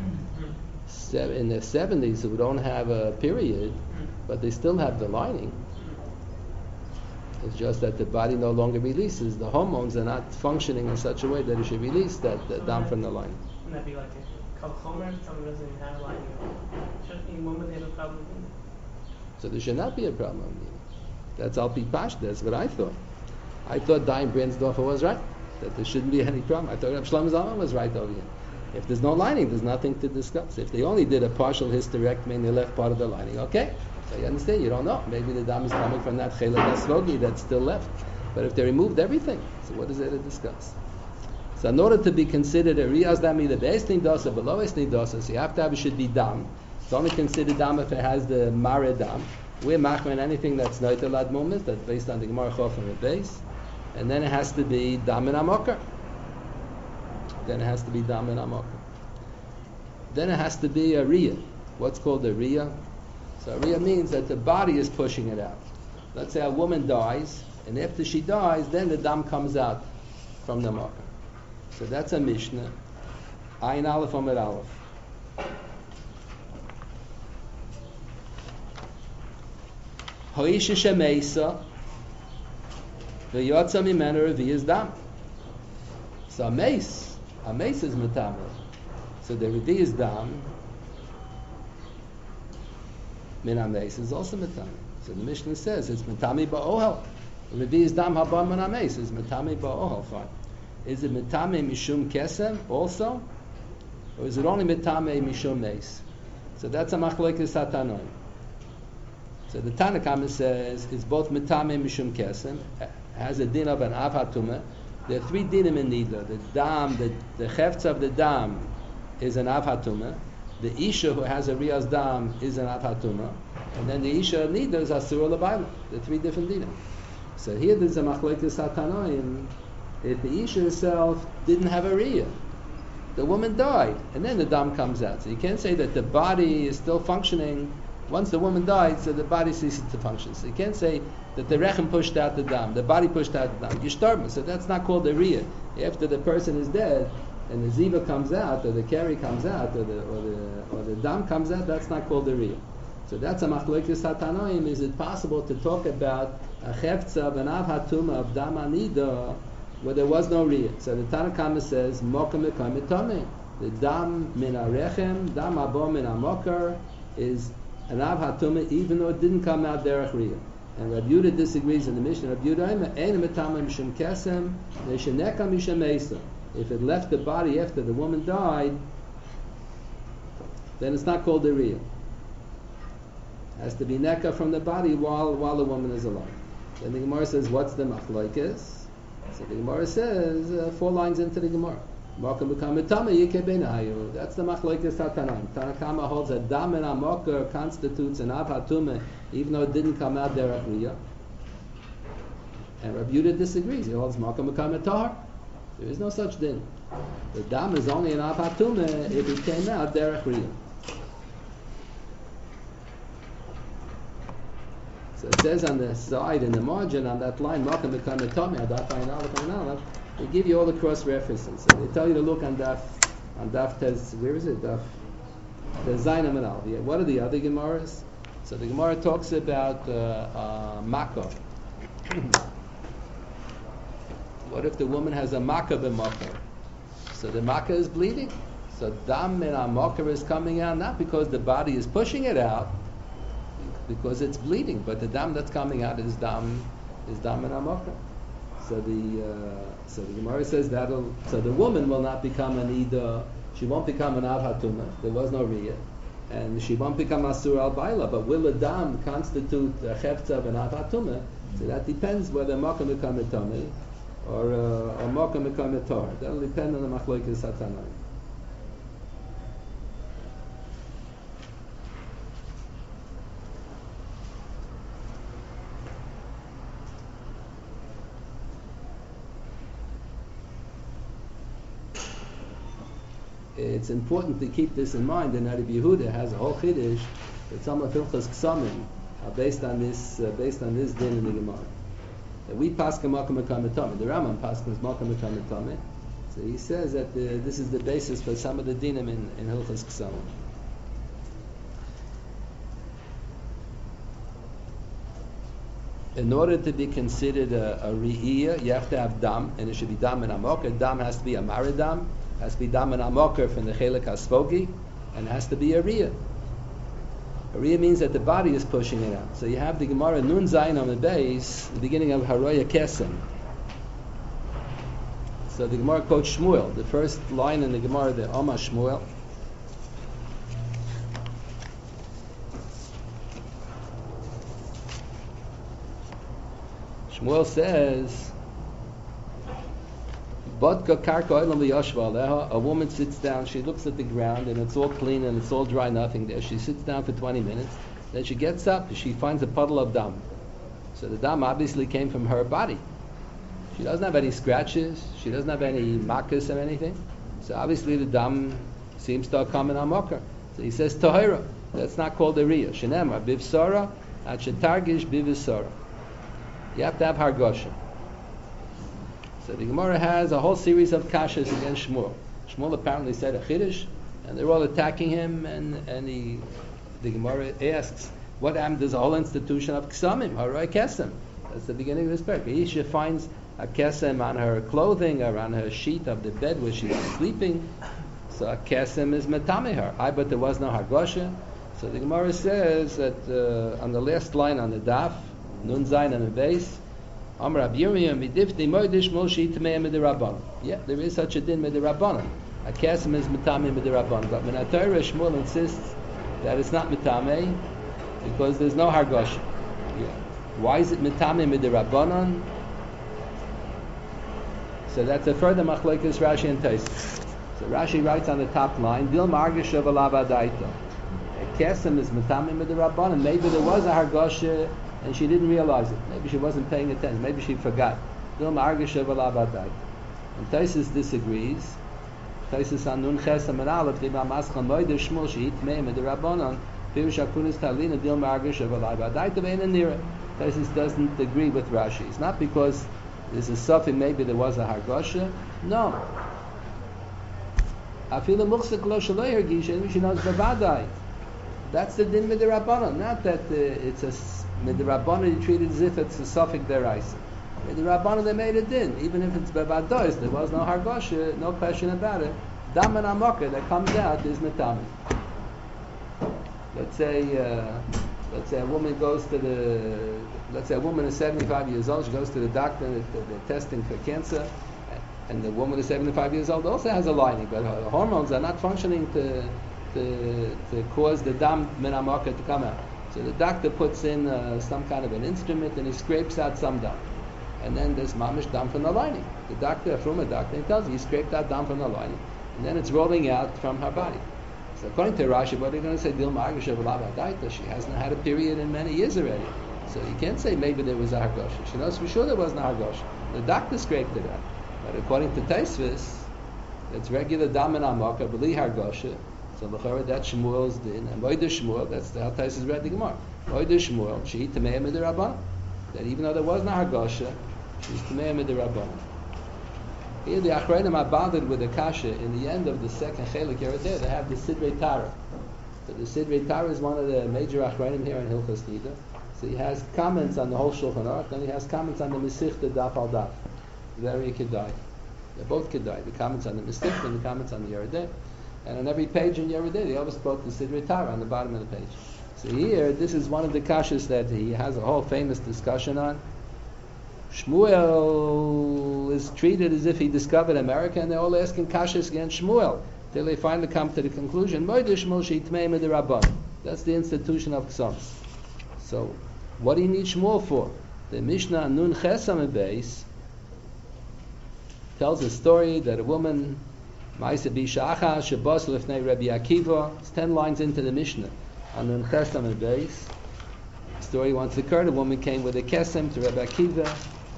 in their 70s who don't have a period, but they still have the lining. It's just that the body no longer releases. The hormones are not functioning in such a way that it should release that dam from the lining. Wouldn't that be like a Kalchomer? Someone doesn't even have a lining. Shouldn't any woman have a problem? So there should not be a problem. That's Al-Pi Pash. That's what I thought. I thought Daim Brensdorfer was right, that there shouldn't be any problem. I thought Reb Shlomo Zalman was right over here. If there's no lining, there's nothing to discuss. If they only did a partial hysterectomy in the left part of the lining, okay. So you understand, you don't know. Maybe the dam is coming from that chelik asvogi that's still left. But if they removed everything, so what is there to discuss? So in order to be considered a riyaz dam, either be'estin dosa, below estin dosa, so you have to have it should be dam. It's only considered dam if it has the mare dam. We're machmer anything that's noitel moment, that's based on the Gemara Chof and the base. And then it has to be dam and amokar. Then it has to be dam and amokar. then it has to be a riyah. What's called a riyah? So a riyah means that the body is pushing it out. Let's say a woman dies, and after she dies, then the dam comes out from the makkah. So that's a Mishnah. Ayin Aleph Amud Aleph. Hoisha shemeisa v'yotza mimenu reviyas dam. So a mace is metame. So the reviyas dam min ha-mace is also metame. So the Mishnah says it's metame ba'ohel. Reviyas dam haba min ha-mace is metame ba'ohel. Fine. Is it metame mishum kesem also, or is it only metame mishum mace? So that's a machlokes hatanoim. So the Tanna Kama says it's both metame mishum kesem, has a din of an av hatumah. There are three dinim in nidla. The dam, the chefts of the dam is an av hatumah. The isha who has a riyas dam is an av hatumah, and then the isha nidla is asur l'bayla. The three different dinim. So here there's a machlokes hatanoim. If the isha herself didn't have a riyah, the woman died, and then the dam comes out. So you can't say that the body is still functioning. Once the woman died, so the body ceases to function. So you can't say that the rechem pushed out the dam, the body pushed out the dam. Yishtarma. So that's not called a riyah. After the person is dead, and the ziva comes out, or the keri comes out, or the dam comes out, that's not called a riyah. So that's a machlokes hatanoim. Is it possible to talk about a chefza, an av hatuma of dam anida, where there was no riyah? So the Tanna Kama says, Moka Mekam Mitame. The dam min ha-rechem, dam abo min ha-mokar, is an av hatumah, even though it didn't come out derech riyah. And Rabbi Yehuda disagrees in the Mishnah. Rabbi Yehuda ein metame mishum kesem, nesheneka mishum meisa. If it left the body after the woman died, then it's not called a riyah. It has to be neka from the body while the woman is alive. Then the Gemara says, what's the machlokes? So the Gemara says, 4 lines into the Gemara. That's the machlokes hatanaim. Tanna Kama holds that dam and amokar constitutes an av hatumah, even though it didn't come out derech riyah. And Rabbi Yehuda disagrees. He holds makam mekam tahar. There is no such thing. The dam is only an av hatumah if it came out derech riyah. So it says on the side, in the margin, on that line, makam mekam tahar, daf ayin aleph. They give you all the cross references. So they tell you to look on daf tez. Where is it? Daf Zayin Amud Aleph. Yeah. What are the other Gemaras? So the Gemara talks about makkah. What if the woman has a makkah b'makkah? So the makkah is bleeding. So dam and makkah is coming out not because the body is pushing it out, because it's bleeding. But the dam that's coming out is dam and makkah. So the Gemara says so the woman will not become an ida. She won't become an av hatumah. There was no riyah, and she won't become asur al baila. But will the dam constitute a chefza of an av hatumah? So that depends whether makam become a tummy or makam become a tar. That will depend on the machlokes hatanaim. It's important to keep this in mind. And Rabbi Yehuda has a whole chiddush that some of Hilchos Ksamim are based on this din in the Gemara. That we paskin makam mekam etameh. The Rambam paskins makam mekam etameh. So he says that this is the basis for some of the dinim in Hilchos Ksamim. In order to be considered a re'iyah, you have to have dam, and it should be dam and amokar. Dam has to be a maridam. Has to be dam and amokar from the chelik hasfogi, and has to be a riyah. A riyah means that the body is pushing it out. So you have the Gemara Nun Zayin on the base, the beginning of Haroya Kesem. So the Gemara quotes Shmuel, the first line in the Gemara, the Oma Shmuel. Shmuel says, a woman sits down, she looks at the ground, and it's all clean and it's all dry, nothing there. She sits down for 20 minutes, then she gets up, she finds a puddle of dam. So the dam obviously came from her body. She doesn't have any scratches, she doesn't have any makas or anything. So obviously the dam seems to come in Amokar. So he says Tahira. That's not called a Riyah. Shenema, Bivsara, Achetargish, Bivisara. You have to have Hargosha. So the Gemara has a whole series of kashas against Shmuel. Shmuel apparently said a Chiddush, and they're all attacking him, and the Gemara asks, what happened? There's a whole institution of Ksamim, Harai Kesem. That's the beginning of this parak. Isha finds a Kesem on her clothing or on her sheet of the bed where she's sleeping. So a Kesem is Metame her. But there was no Hargosha. So the Gemara says that on the last line on the daf, Nun Zayin and the base, Amar Rabbi Yirmiyah midifti moedish moshi tmeim midirabbanan. Yeah, there is such a din midirabbanan. A kesem is mitame midirabbanan. But when Torah Shmuel insists that it's not mitame because there's no hargosha. Yeah. Why is it mitame midirabbanan? So that's a further machlokes Rashi and Tosfos. So Rashi writes on the top line, Dil margish of alabadaita. A kesem is mitame midirabbanan. Maybe there was a hargosha and she didn't realize it. Maybe she wasn't paying attention. Maybe she forgot. And Tosfos disagrees. Tosfos on Nun Chesam and Aleph, Diba Maschal Moeder Shmuel Shehit Meim Ed Rabbanon, Pirush Akunis Talina Dil Margish of Alabadai Tavein and Nira. Tosfos doesn't agree with Rashi. It's not because there's a suffix, maybe there was a Hargosha. No. Afilu Muchsik Lo Shaloi Hergish, she knows Bavadai. That's the din midirabbanan, not that it's a midirabbanan you treat it as if it's a suffix deraisa. Midirabbanan they made a din, even if it's bevados, there was no hargosha, no question about it. Dam and amokah that comes out is mitami. Let's say a woman goes to a woman is 75 years old, she goes to the doctor, they're testing for cancer, and the woman is 75 years old also has a lining, but her hormones are not functioning to cause the dam min amokah to come out. So the doctor puts in some kind of an instrument and he scrapes out some dam. And then there's mamish dam from the lining. The doctor, from a doctor, he tells you, he scraped out dam from the lining. And then it's rolling out from her body. So according to Rashi, what are you going to say? Dil margish of alabadaita. She hasn't had a period in many years already. So you can't say maybe there was a hargosha. She knows for sure there wasn't a hargosha. The doctor scraped it out. But according to Tosfos, it's regular dam min amokah, b'li hargosha. So l'chara that's Shmuel's din, and Moeder Shmuel, that's how Tosfos read the Gemara. Moeder Shmuel, she tamei midirabbanan. That even though there was no hargosha, she's tamei midirabbanan. Here the Achronim are bothered with the kasha in the end of the second chelik here. They have the Sidrei Tara. So the Sidrei Tara is one of the major Achronim here in Hilchos Nida. So he has comments on the whole Shulchan Aruch, then he has comments on the Mesichta Daf al Daf. Very Kedai. They're both Kedai. The comments on the Mesichta and the comments on the Yerideh. And on every page in Yerideh, they always quote the Sidrei Tara on the bottom of the page. So here, this is one of the kashas that he has a whole famous discussion on. Shmuel is treated as if he discovered America, and they're all asking kashas against Shmuel, till they finally come to the conclusion, Moeder Shmuel sheitmei midirabbanan. That's the institution of Ksams. So, what do you need Shmuel for? The Mishnah Nun Chesam Beis tells a story that a woman Ma'aseh Bisha Achas Shabbos Lefnei Rabbi Akiva. It's 10 lines into the Mishnah. On Nun Chesam and Beis, the story once occurred. A woman came with a kesem to Rabbi Akiva,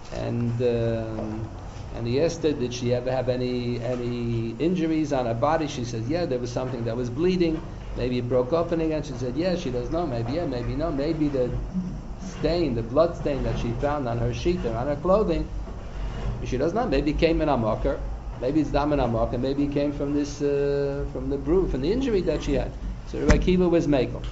and he asked her, did she ever have any injuries on her body? She said, yeah, there was something that was bleeding. Maybe it broke open again. She said, yeah. She doesn't know. Maybe yeah, maybe no. Maybe the stain, the blood stain that she found on her sheet or on her clothing, she doesn't know. Maybe it came in a mocker. Maybe it's dam in a mocker. Maybe it came from this, from the bruise, from the injury that she had. So Rabbi Akiva was mekel.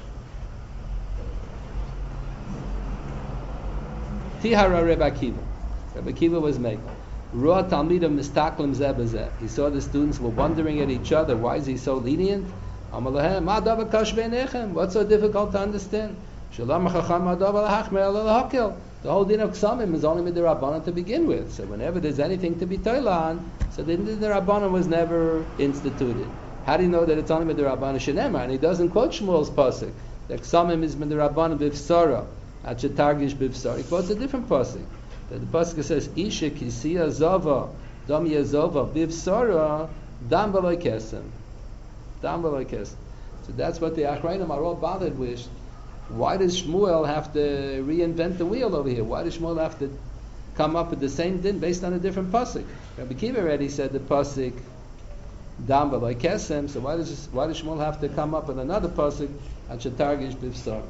Tihara Rabbi Akiva. Rabbi Akiva was mekel. Ruah Talmidim mistaklim zeh b'zeh. He saw the students were wondering at each other. Why is he so lenient? Amalahem, ma davar kash beinechem. What's so difficult to understand? Shalom chacham ma davar lahachmer ela lahakil. The whole din of Ksamim is only midirabbanan to begin with. So whenever there's anything to be toilan, so the midirabbanan was never instituted. How do you know that it's only midirabbanan shenemar? And he doesn't quote Shmuel's pasuk that Ksamim is midirabbanan b'vsara at shetargish b'vsara. He quotes a different pasuk. That the pasuk says Isha kisiya zava dam yazova b'vsara dam v'loy kesem. Dam v'loy kesem. So that's what the Achrayim are all bothered with. Why does Shmuel have to reinvent the wheel over here? Why does Shmuel have to come up with the same din based on a different pasuk? Rabbi Akiva already said the pasuk dam v'loy kesem. So why does Shmuel have to come up with another pasuk at shetargish b'vsar?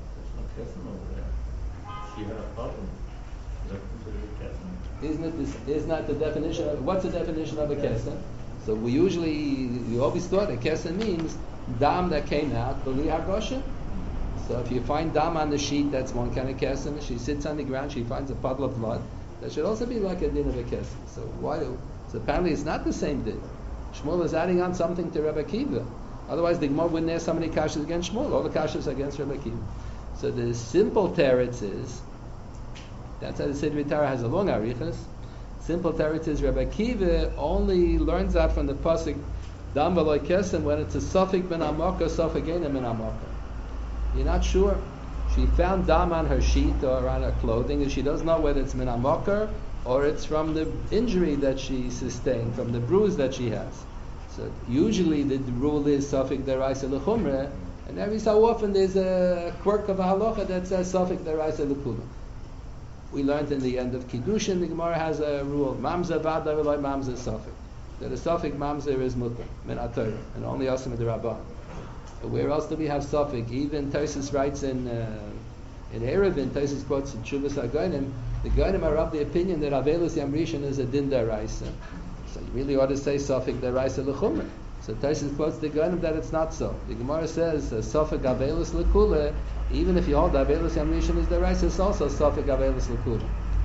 She had a problem. Is that considered a kesem? Isn't that the definition of what's the definition of a kesem? So we always thought a kesem means dam that came out b'li hargosha. So if you find dam on the sheet, that's one kind of kesem. She sits on the ground, she finds a puddle of blood. That should also be like a din of a kesem. So so apparently it's not the same din. Shmuel is adding on something to Rebbe Akiva. Otherwise the Gemara wouldn't have so many kashas against Shmuel. All the kashas are against Rebbe Akiva. So the simple teretz is, that's how the Siddur Torah has a long arichas. Simple teretz is Rebbe Akiva only learns that from the pasuk dam v'loy kesem when it's a suffix ben amokah, suffix eina ben amokah. You're not sure. She found dam on her sheet or on her clothing, and she doesn't know whether it's min amokah or it's from the injury that she sustained, from the bruise that she has. So usually the rule is suffix deraisa lechumre, and every so often there's a quirk of a halacha that says suffix deraisa lekula. We learned in the end of Kiddushin, the Gemara has a rule, mamzer vada v'loy mamzer suffix, that a suffix mamzer is mutter, min atorah, and only asim d'rabban. Where else do we have suffix? Even Tosfos writes in Eruvin, Tosfos quotes in Tshuvas HaGonim, the Gonim are of the opinion that Avelus Yam Rishon is a din deraisa. So you really ought to say suffix deraisa l'chumra. So Tosfos quotes the Gonim that it's not so. The Gemara says suffix Avelus l'kula, even if you hold Avelus Yam Rishon is deraisa, it's also suffix Avelus l'kula.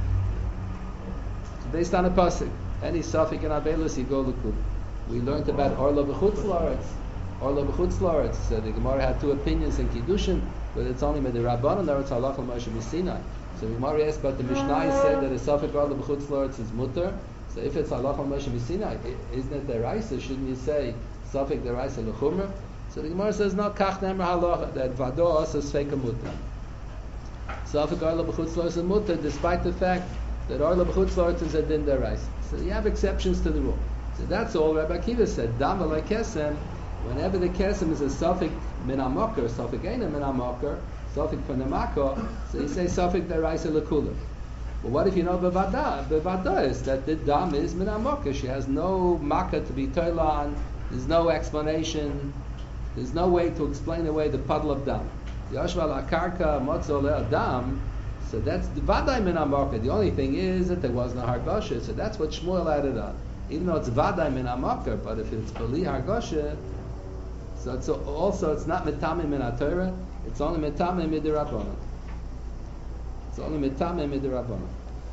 So based on a pasuk, any suffix in Avelus you go l'kula. We learned about Orla b'chutz la'aretz. Orla b'chutz la'aretz. So the Gemara had two opinions in Kiddushin, whether it's only Midirabbanan or it's halacha Moshe Sinai. So the Gemara asked, but the Mishnah said that a suffix Orla b'chutz la'aretz is mutter. So if it's halacha Moshe Sinai, isn't it deraisa? Shouldn't you say suffix deraisa l'chumra? So the Gemara says no, kach nemer halacha, that vado asa sveika mutter. Suffix Orla b'chutz la'aretz is mutter, despite the fact that Orla b'chutz la'aretz is a din deraisa. So you have exceptions to the rule. So that's all Rabbi Akiva said. Dam v'loy kesem. Whenever the kesem is a suffix min amokar, suffix eina min amokar, suffix from the makor, so you say suffix deraisa lekula. But what if you know bevada is that the dam is min amokar? She has no makar to be toila on. There's no explanation. There's no way to explain away the puddle of dam. Yashval akarka motzol dam. So that's the vaday min amokar. The only thing is that there was no hargosha. So that's what Shmuel added on. Even though it's vaday min amokar, but if it's beli hargosha. So it's not metamim min haTorah, it's only metamim midirabbanan. It's only metamim midirabbanan.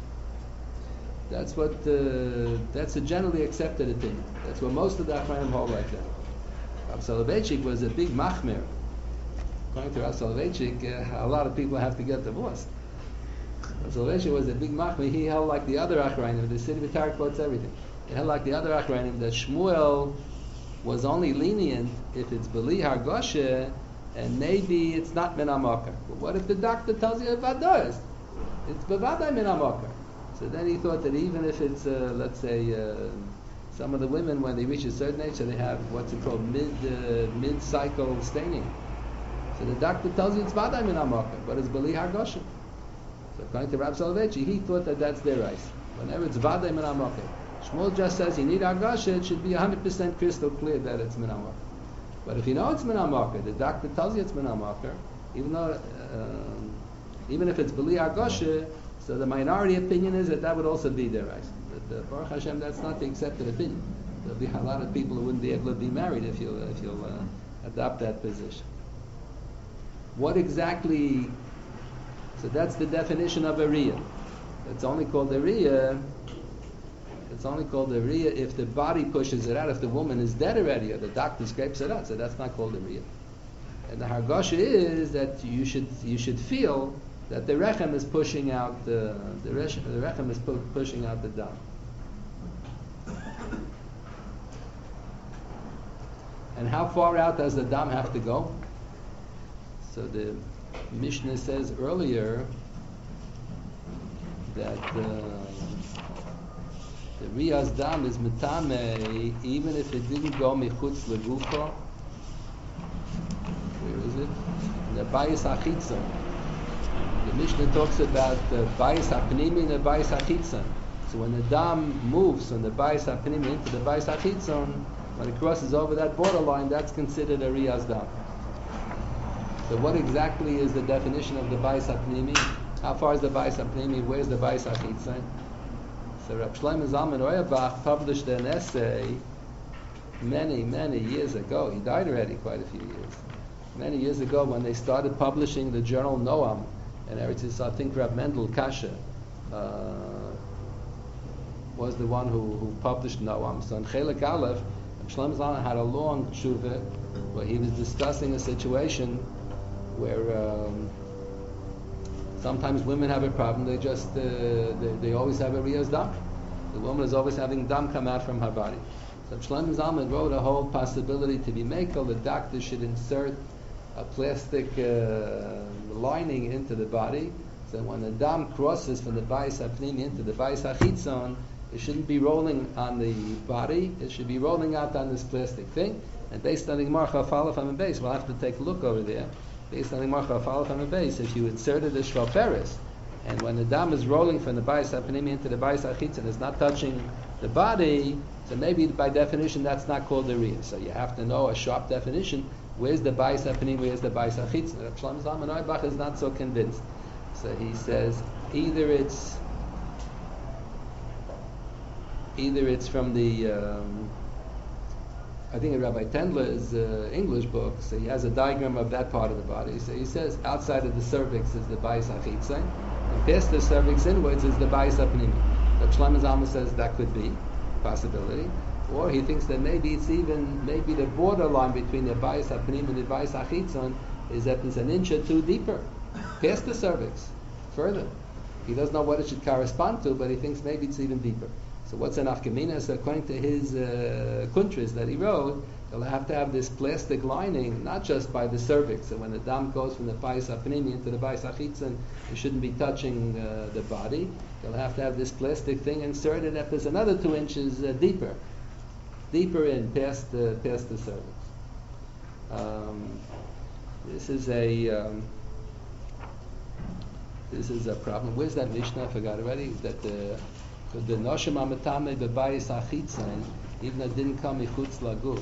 That's a generally accepted opinion. That's what most of the Achronim hold like that. Rav Soloveitchik was a big machmir. According to Rav Soloveitchik, a lot of people have to get divorced. Rav Soloveitchik was a big machmir. He held like the other Achronim, the Siddur Torah quotes everything. He held like the other Achronim that Shmuel was only lenient if it's beli hargosha, and maybe it's not min amokar. But what if the doctor tells you vados? It's bevadai min amokar. So then he thought that even if it's, let's say, some of the women when they reach a certain age, so they have what's it called mid-cycle staining. So the doctor tells you it's vadai min amokar, but it's beli hargosha. So according to Rav Soloveitchik, he thought that that's their rice. Whenever it's vadai min amokar. Shmuel just says you need hargasha, it should be 100% crystal clear that it's min amokar. But if you know it's min amokar, the doctor tells you it's min amokar, even if it's beli hargasha, so the minority opinion is that would also be their rice. But Baruch Hashem, that's not the accepted opinion. There'll be a lot of people who wouldn't be able to be married if you'll adopt that position. What exactly? So that's the definition of a riyah. It's only called a riyah. It's only called a riyah if the body pushes it out. If the woman is dead already, or the doctor scrapes it out, so that's not called a riyah. And the hargasha is that you should feel that the rechem is pushing out the rechem is pushing out the dam. And how far out does the dam have to go? So the Mishnah says earlier that the riyah's dam is metame even if it didn't go michutz legufa. Where is it? The bayis hachitzon. The Mishnah talks about the bayis hapnimi and the bayis hachitzon. So when the dam moves from the bayis hapnimi into the bayis hachitzon, When it crosses over that borderline, that's considered a riyaz dam. So what exactly is the definition of the Bais HaPnimi? How far is the Bais HaPnimi? Where's the Bais HaChitzon? So Reb Shlomo Zalman Auerbach published an essay many years ago. He died already quite a few years. Many years ago when they started publishing the journal Noam in Eretz Yisrael, I think Reb Mendel Kasher was the one who published Noam. So in Chelik Aleph, Reb Shlomo Zalman had a long tshuva where he was discussing a situation where sometimes women have a problem. They just they always have a riyaz dam. The woman is always having dam come out from her body. So Shlomo Zalman wrote a whole possibility to be makel. The doctor should insert a plastic lining into the body, so when the dam crosses from the Bais HaPnimi into the Bais HaChitzon, it shouldn't be rolling on the body. It should be rolling out on this plastic thing. And based on the Gemara Chafalef on the base, we'll have to take a look over there. Based on the Gemara Chafalef on the base, if you inserted a shvalperis, and when the dam is rolling from the Bais HaPnimi into the Bais HaChitzon, it's not touching the body, so maybe by definition that's not called a riyah. So you have to know a sharp definition. Where's the Bais HaPnimi? Where's the Bais HaChitzon? Reb Shlomo Zalman Auerbach is not so convinced. So he says either it's from the I think in Rabbi Tendler's English book, so he has a diagram of that part of the body. So he says outside of the cervix is the Bais HaChitzon, and past the cervix inwards is the Bais HaPnimi. So Shlomo Zalman says that could be a possibility. Or he thinks that maybe the borderline between the Bais HaPnimi and the Bais HaChitzon is that it's an inch or two deeper, past the cervix, further. He doesn't know what it should correspond to, but he thinks maybe it's even deeper. So what's an afkamina? So according to his kuntris that he wrote, they'll have to have this plastic lining, not just by the cervix. So when the dam goes from the Bais HaPnimi into the Bais HaChitzon, it shouldn't be touching the body. They'll have to have this plastic thing inserted if there's another 2 inches deeper in past the cervix. This is a problem. Where's that Mishnah? I forgot already. That the noshim amatame bebayis hachitzon, even though it didn't come ichutz laguf.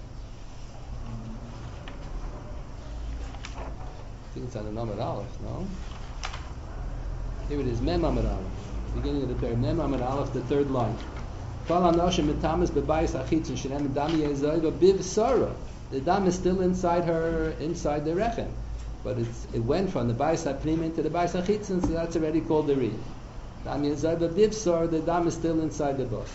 I think it's on the Amud Aleph, no? Here it is, Mem Amud Aleph. Beginning of the pair, Mem Amud Aleph, the third line. Kol hanoshim matames bebayis hachitzon shenem dam yezoyva bivsara. The dam is still inside the rechem, but it went from the Bais HaPnimi into the Bais HaChitzon, so that's already called the riyah. Dam yezoyva bivsara, the dam is still inside the bus.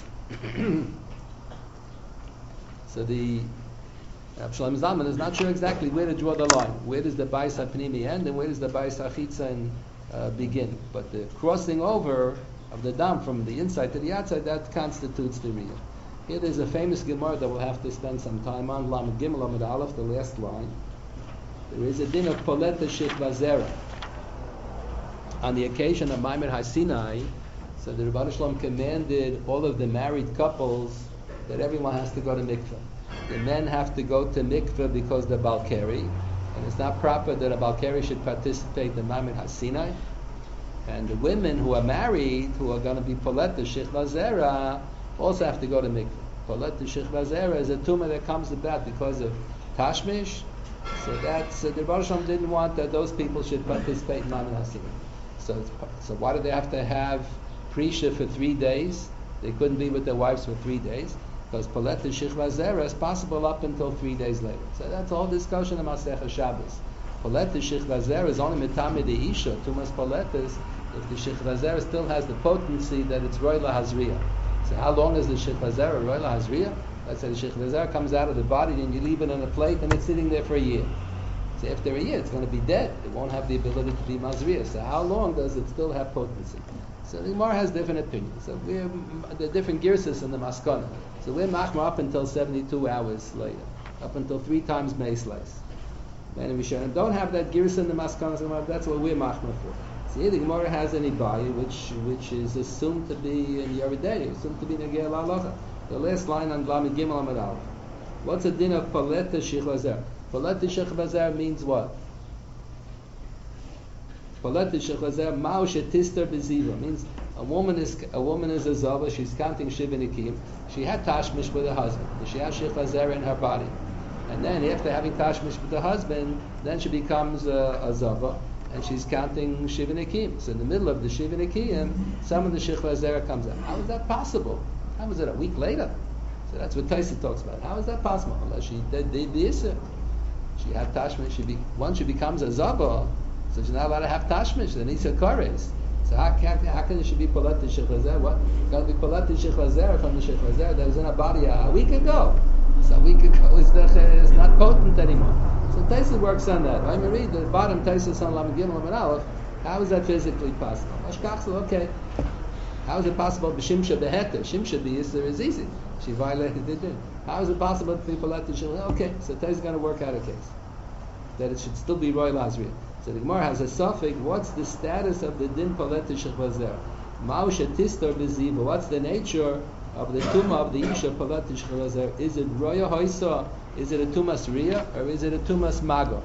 So the Shlomo Zalman is not sure exactly where to draw the line. Where does the Bais HaPnimi end and where does the Bais HaChitzon begin? But the crossing over of the dam from the inside to the outside, that constitutes the riyah. Here there's a famous Gemara that we'll have to spend some time on, Lamed Gimel Amud Aleph, the last line. There is a din of Poleta Shechva Zera. On the occasion of Maimer HaSinai, so the Rebbeinu Shalom commanded all of the married couples that everyone has to go to mikveh. The men have to go to mikveh because they're Balkari, and it's not proper that a Balkari should participate in Maimer HaSinai. And the women who are married, who are going to be Poleta Shechva Zera, also have to go to mikveh. Poleta Shechva Zera is a tumah that comes about because of Tashmish. So the Rebbeinu Shalom didn't want that those people should participate in Maimer HaSinai. So why do they have to have Prisha for 3 days? They couldn't be with their wives for 3 days. Because Poleta Shechva Zera is possible up until 3 days later. So that's all discussion about Masechah Shabbos. Poleta Shechva Zera is only mitame the Isha, Tumas Poletas, if the Shechva Zera still has the potency that it's Roila Hazriya. So how long is the Shechva Zera Roila Hazriya? Let's say the Shechva Zera comes out of the body and you leave it on a plate and it's sitting there for a year. So after a year it's going to be dead. It won't have the ability to be Mazriya. So how long does it still have potency? So the Gemara has different opinions. So the different girsas in the Maskana. So we're machmer up until 72 hours later, up until 3 times May slice. And we don't have that girsa in the Maskana. That's what we're machmer for. So here the Gemara has an Ibai, which is assumed to be in Yeridei, assumed to be Negei La'alacha. The last line on Lamed Gimel Amud Aleph. What's the din of Poleta Shechva Zera? Poleta Shechva Zera means what? Poleta Shechva Zera Ma'u Shetister Beziva means A woman is a zava. She's counting shiva nikim. She had tashmish with her husband. She has shechla zera in her body, and then after having tashmish with the husband, then she becomes a zava, and she's counting shiva nikim. So in the middle of the shiva nikim, some of the shechla zera comes out. How is that possible? How is it a week later? So that's what Taisa talks about. How is that possible? Unless she did the issur. She had tashmish. Once she becomes a zava, so she's not allowed to have tashmish. Then it's a kores. So how can she be palat to shechla zera? What? Got to be palat to shechla zera from the shechla zera that was in her body a week ago. So a week ago is not potent anymore. So Taisa works on that. I'm going to read the bottom Taisa on Lam Gimel and Aleph. How is that physically possible? Okay. How is it possible? B'shimsha beheter. Shimsha b'yisr is easy. She violated the din. How is it possible to be palat to shechla? Okay. So Taisa is going to work out a case that it should still be royal azriya. So the Gemara has a suffix. What's the status of the din palet shechla zera? Ma'usha tistar b'ziva. What's the nature of the tumah of the isha palet shechla zera? Is it roya hoisa? Is it a tumas riya or is it a tumas maga?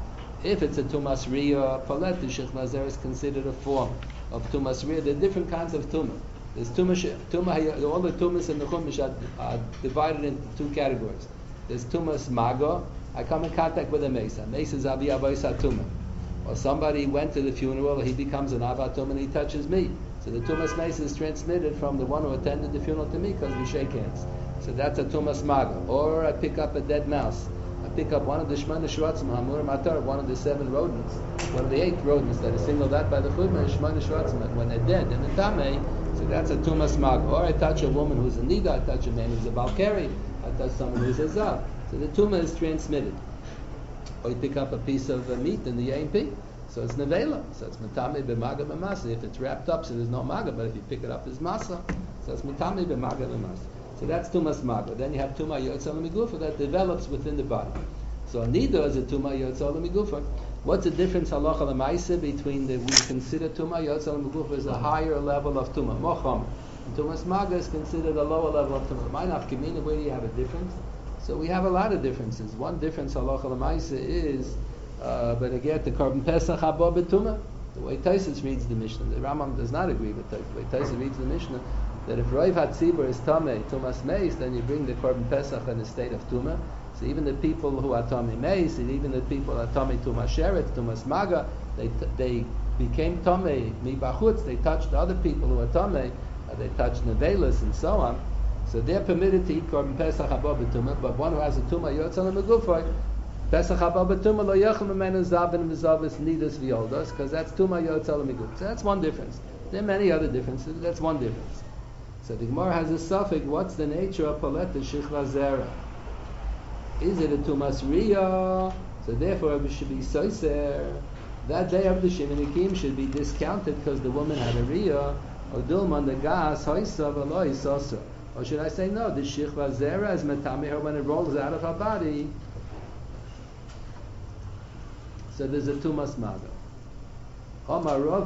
If it's a tumas riya, palet shechla zera is considered a form of tumas riya. There are different kinds of tumah. There's tumah. All the tumas in the chumash are divided into two categories. There's tumas maga. I come in contact with a mesa. Mesa is abi avoisa tumah. Or somebody went to the funeral, he becomes an avatum and he touches me. So the tumas mesa is transmitted from the one who attended the funeral to me because we shake hands. So that's a tumas maga. Or I pick up a dead mouse. I pick up one of the shmana shratzim, hamur matar, one of the 7 rodents, one of the 8 rodents that is singled out by the chumah, shmana shratzim, when they're dead in the tamei, so that's a tumas maga. Or I touch a woman who's a nida, I touch a man who's a balkari, I touch someone who's a zav. So the tumah is transmitted. Or you pick up a piece of meat in the A&P, so it's nevela, so it's matame b'maga b'masa. If it's wrapped up, so there's no maga, but if you pick it up, it's masa, so it's matame b'maga b'masa. So that's tumas maga. Then you have tumah yotzal migufa that develops within the body. So nida is a tumah yotzal migufa. What's the difference halacha l'maisa between we consider tumah yotzal migufa as a higher level of tumah, mocham. Tumas maga is considered a lower level of tumah. Ma'inaf kimina, where do you have a difference? So we have a lot of differences. One difference, halacha l'maisa, is but again, the korban pesach haba b'tumah. The way Taisus reads the Mishnah, the Rambam does not agree with Taisus. The way Taisus reads the Mishnah, that if roiv hatzibur is tamei tumas meis, then you bring the korban pesach in a state of tumah. So even the people who are tamei meis, and even the people who are tamei tumas sheret, tumas maga, they became tamei mibachutz. They touched other people who are tamei. They touched nevelas and so on. So they're permitted to eat korban pesach haba b'tumah, but one who has a tumah yotzal megufay, pesach haba b'tumah lo yechel memenu zavin v'zavis nidas v'yoldos, because that's tumah yotzal megufay. So that's one difference. There are many other differences. That's one difference. So the Gemara has a suffix. What's the nature of palet shechla zera? Is it a tumas riya? So therefore it should be soiser. That day of the sheminikim should be discounted because the woman had a riya. Or dulman the gas hoisa v'lo isosa. Or should I say no? The shechla zera is metame her when it rolls out of her body. So there's a tumas maga. Omar Rove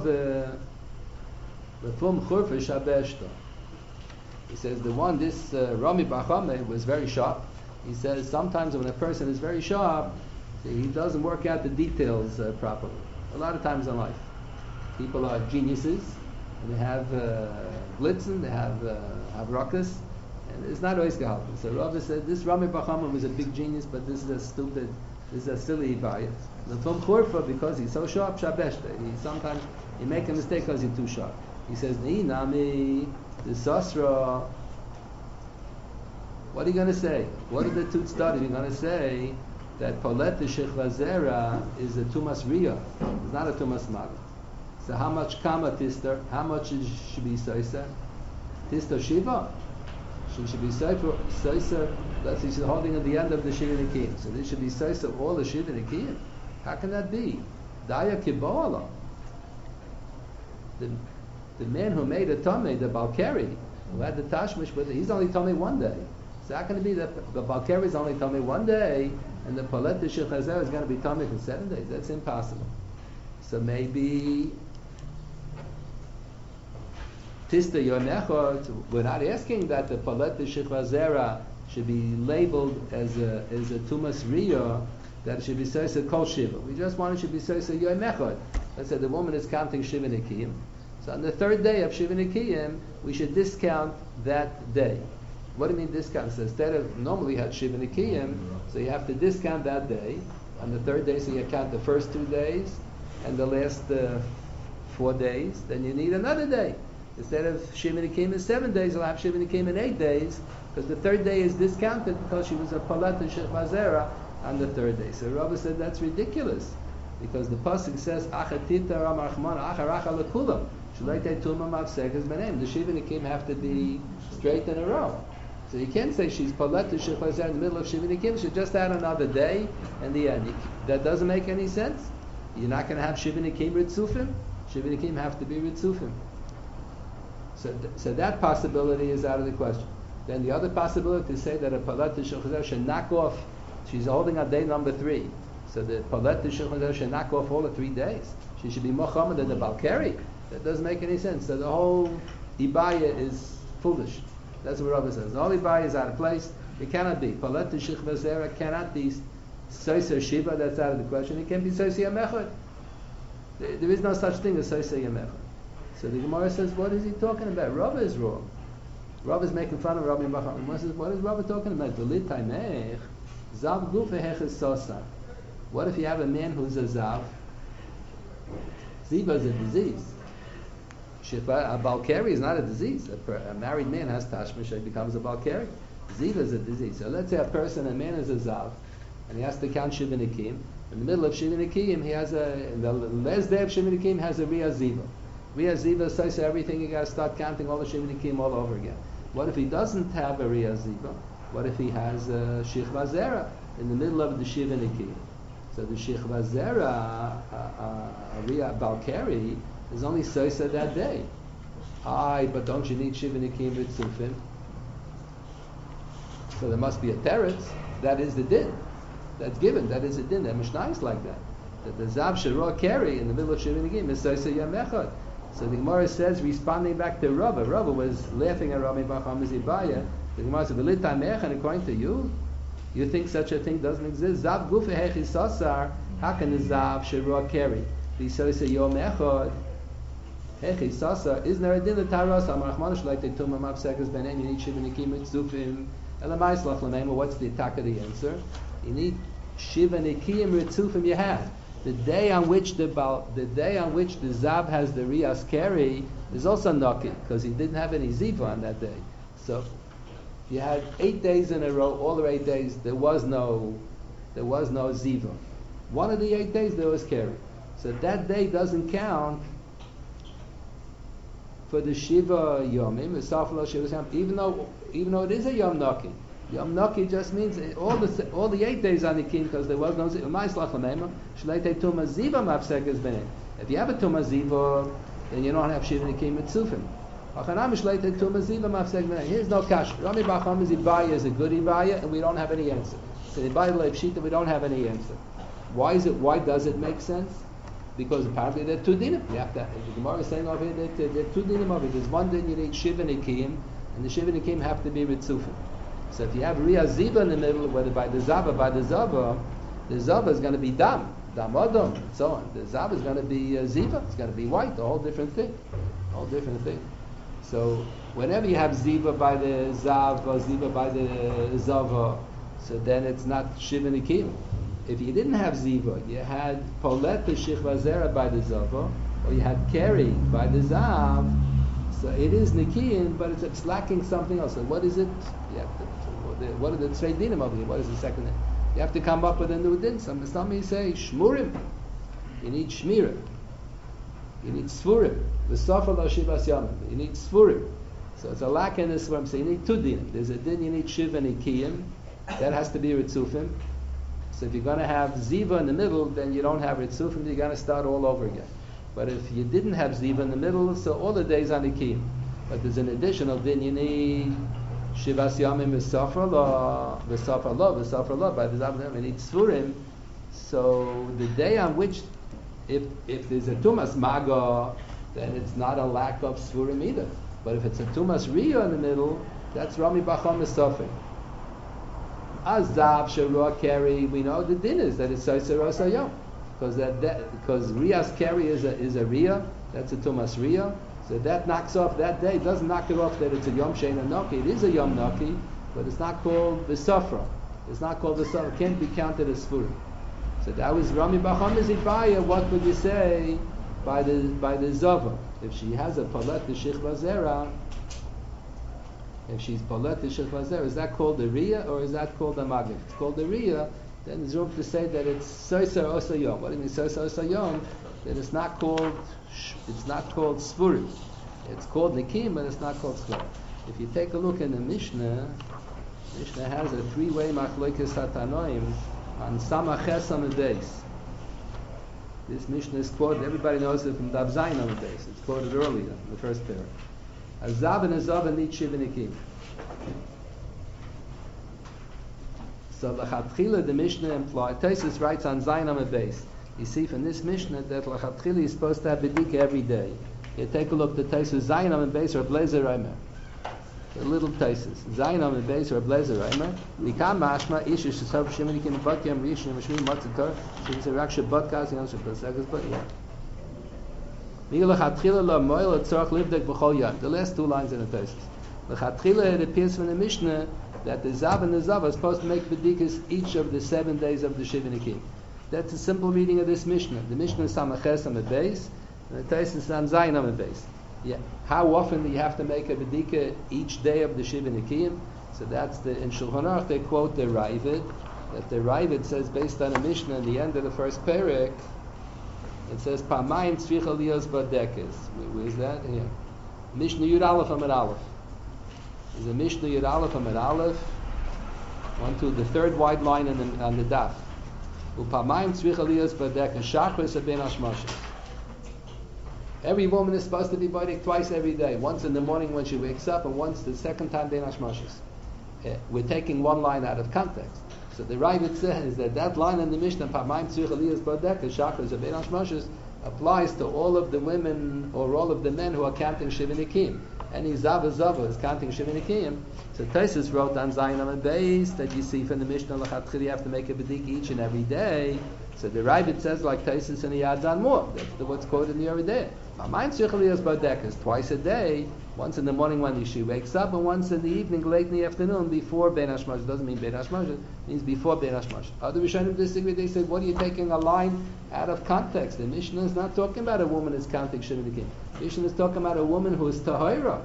lefum churfish habeshta. He says this Rami Bachame was very sharp. He says sometimes when a person is very sharp, he doesn't work out the details properly. A lot of times in life, people are geniuses and they have blitzen, they have ruckus, and it's not always gehalten. So Rava said this Rami Bachame was a big genius, but this is a silly bias. Lefum churfa, because he's so sharp, shabeshta. Sometimes you make a mistake because you're too sharp. He says nami. The Sasra, what are you going to say? What are the two studies? You're going to say that Palet Shechla Zera is a Tumas Riya. It's not a Tumas Maga. So how much Kama Tistar? How much should be Soisa? Tistar Shiva? She should be Soisa. That's she's holding at the end of the Shiva Nikiyim. So this should be Soisa all the Shiva Nikiyim. How can that be? Daya Kiboala. The man who made a Tomei, the Balkari, who had the Tashmish with it, he's only Tomei one day. So how can it be that the Balkari is only Tomei one day, and the Palet Shech Hazer is going to be Tomei for 7 days? That's impossible. So maybe Tista Yonechot, we're not asking that the Palet Shech Hazera should be labeled as a Tumas Riya, that it should be Soisa Kol Shiva. We just want it should be Soisa Yonechot. Let's say the woman is counting Shiva Nikiyim. So on the third day of Shiva Nikiyim, we should discount that day. What do you mean discount? So instead of normally you had Shiva Nikiyim, so you have to discount that day. On the third day, so you count the first 2 days and the last 4 days. Then you need another day. Instead of Shiva Nikiyim in 7 days, you'll have Shiva Nikiyim in 8 days, because the third day is discounted because she was a Palat Shechva Zera on the third day. So Rabbi said that's ridiculous, because the pasuk says Achatita Ramachman Acharacha Lekulam. The Shiva Nikim have to be straight in a row. So you can't say she's Palet to Shiva in the middle of Shiva Nikim. She just add another day and the end. That doesn't make any sense. You're not going to have Shiva Nikim Ritzufim. Shiva Nikim have to be Ritzufim. So that possibility is out of the question. Then the other possibility to say that a Palet to Shiva should knock off. She's holding on day number 3. So the Palet to Shiva should knock off all the 3 days. She should be Mohammed than the Balkari. That doesn't make any sense. So the whole Ibaya is foolish. That's what Rabbi says. The whole Ibaya is out of place. It cannot be. Palet to Shichva Zera cannot be Soiser Shiva. That's out of the question. It can be Soiser Yamechad. There is no such thing as Soiser Yamechad. So the Gemara says, what is he talking about? Rabbi is wrong. Rabbi is making fun of Rabbi Bacham. The Gemara says, what is Rabbi talking about? Zav Gufa Heches Sosa. What if you have a man who's a Zav? Ziva is a disease. A Balkari is not a disease. A married man has tashmish, he becomes a Balkari. Ziva is a disease. So let's say a man is a Zav, and he has to count Shiva Nikim. In the middle of Shiva Nikim, in the last day of Shiva Nikim, has a Riyah Ziva. Riyah Ziva says everything, you got to start counting all the Shiva Nikim all over again. What if he doesn't have a Riyah Ziva? What if he has a Shichva Zera in the middle of the Shiva Nikim? So the Shichva Zera, Riyah Balkari, is only Soisa that day. But don't you need Shiva Nikim Ritzufim? So there must be a teretz. That is the din. That's given. That is a din. That Mishnah is like that. That the Zav Shirah Keri in the middle of Shiva Nikim is Soisa Yom Echad. So the Gemara says, responding back to Rava. Rava was laughing at Rabbi Bacham Zibaya. The Gemara said, "V'litai mechan." According to you, you think such a thing doesn't exist? Zav Gufa Hechi Sasar. How can the Zav Shirah Keri be Soisa Yom Echad? Hechi Sasa, isn't there a din of Taras? Amar Achmanish like they told Mamav Sekas Benem, you need Shiva Nikim Ritzufim. Elamais Lach Lamema, what's the attack of the answer? You need Shiva Nikim Ritzufim you have. The day on which the Zav has the Riyas Keri is also Naki, because he didn't have any Ziva on that day. So you had 8 days in a row, all the 8 days, there was no Ziva. One of the 8 days there was Keri. So that day doesn't count for the Shiva Yomim, even though it is a Yom Naki. Yom Naki just means all the 8 days on the king, because there was no Ziva. If you have a Tumah Ziva, then you don't have Shiva Nikim Mitzufim. Here's no kash. Rami Bacham Ibaya is a good Ibaya, and we don't have any answer. So Ibaya Leib Shita, we don't have any answer. Why does it make sense? Because apparently there are 2 dinim. You have to. The Gemara is saying over here that there are 2 dinim over here. There's one din you need Shiva Nikim, and the Shiva Nikim have to be Ritzufim. So if you have Riyah Ziva in the middle, whether by the Zava, the Zava is going to be Dam Adam, and so on. The Zava is going to be Ziva. It's going to be white. A whole different thing. So whenever you have Ziva by the Zav or Ziva by the Zava, so then it's not Shiva Nikim. If you didn't have Ziva, you had Polet the Shichva Zera by the Zava, or you had Keri by the Zav, so it is Nikim, but it's lacking something else. So what is it? What are the Tzrei Dinim over here? What is the second thing? You have to come up with a new din. Some you say Shmurim. You need Shmira. You need Sfurim. V'sofa lo Shivas Yamim. You need Sfurim. So it's a lack in this one. So you need 2 dinim. There's a din you need Shiva Nikiyim. That has to be Ritzufim. So if you're going to have Ziva in the middle, then you don't have Ritzufim, you're going to start all over again. But if you didn't have Ziva in the middle, so all the days are Nikim. But there's an additional din you need Shivas Yamim V'safra Lo, by the Zav, you need Sfurim. So the day on which, if there's a Tumas Maga, then it's not a lack of Sfurim either. But if it's a Tumas Riyah in the middle, that's Rami Bacham Misafim. Azav Shirah Keri, we know the din is that it's Soiser Osayom. Because Riyas Keri is a Riyah, that's a Tumas Riyah. So that knocks off that day. Doesn't knock it off that it's a Yom Shein Noki. It is a Yom Noki, but it's not called the Safra. It's not called the Safra. It can't be counted as Sfurim. So that was Rami Bacham is Ibaya. What would you say by the Zava? If she has a Palet the Shechva Zera, if she's Palet the Shechva Zera, is that called the Riyah or is that called the Magif? If it's called the Riyah, then there's room to say that it's Soisa Osayom. What do you mean Soisa Osayom? Then it's not called Sfurim. It's called Nikim, but it's not called Sfurim. If you take a look in the Mishnah has a three-way Machlokes Hatanoim on Samaches on the base. This Mishnah is quoted, everybody knows it from Dav Zayin on the base. It's quoted earlier in the first pair. A Zav and a Zav need Shiva Nikim. So L'chatchila, the Mishnah implied, Tosfos writes on Zayin on the base. You see from this Mishnah that L'chatchila is supposed to have Bedika every day. You take a look at the Tosfos Zayin on the base or Blazer Reimer. The little Tosfos. Zayin on the base or Blazer Reimer. Nikam Mashma, Isha Shesov Shimon Nikim Batyam Rishon Mishmi Matzator. She's a Raksha Batkas, you know, she puts Segas Bat, yeah. The last two lines in the Tosfos. L'chatchila, it appears from the Mishnah that the Zav and the Zav are supposed to make Bedikas each of the 7 days of the Shiva Nikim. That's a simple reading of this Mishnah. The Mishnah is Samaches on the base, and the Tosfos is on Zayin on the base. Yeah. How often do you have to make a Bedika each day of the Shiva Nikim? So that's in Shulchan Aruch they quote the Ravid, that the Ravid says based on a Mishnah in the end of the first parak, it says Pamayim Tzricha Lios Badekes. Where's that? Here. Mishnah Yud Aleph Amid Aleph. There's a Mishnah Yud Aleph Amid Aleph. One to the third wide line on the daf. Upamayim Tzricha Lios Badekes. Shachris Aben Hashmashas. Every woman is supposed to be bodik twice every day. Once in the morning when she wakes up, and once the second time Ben Hashmashas. We're taking one line out of context. So the Ravid says that line in the Mishnah, Pamayim Tzricha Lios Badekes, Shachris Aben Hashmashas, applies to all of the women or all of the men who are counting Shiva Nikim. Any Zava is counting Shiva Nikim. So Tosfos wrote on Zayin on the base that you see from the Mishnah L'chatchila you have to make a Bedik each and every day. So the Ravid says like Tosfos and he adds on more. That's what's quoted in the other day. Mine Tzricha is Badekas twice a day, once in the morning when she wakes up, and once in the evening, late in the afternoon, before Ben Hashmash. Doesn't mean Ben Hashmash, it means before Ben Hashmash. Other Rishonim disagree. They said, what are you taking a line out of context? The Mishnah is not talking about a woman who's counting Shiva Nikim. The Mishnah is talking about a woman who is Tahira.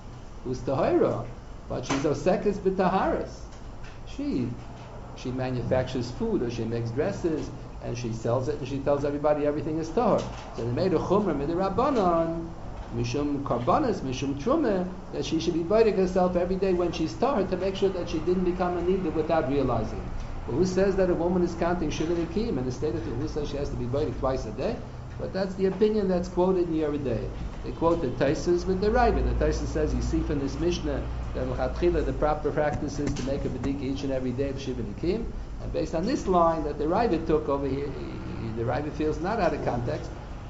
But she's Osekes B'Taharis. She manufactures food, or she makes dresses, and she sells it, and she tells everybody everything is tahor. So they made a chumrah midirabbanan, mishum karbanas, mishum trumah, that she should be bodik herself every day when she's tahor to make sure that she didn't become a nida without realizing it. But who says that a woman is counting Shiva Nikim? And the state of who says she has to be bodik twice a day? But that's the opinion that's quoted in Yeridei. They quote the Tosfos with the Ravid. The Tosfos says, you see from this Mishnah that l'chatchila the proper practice is to make a bedika each and every day of Shiva Nikim. And based on this line that the Ravid took over here, the Ravid feels not out of context.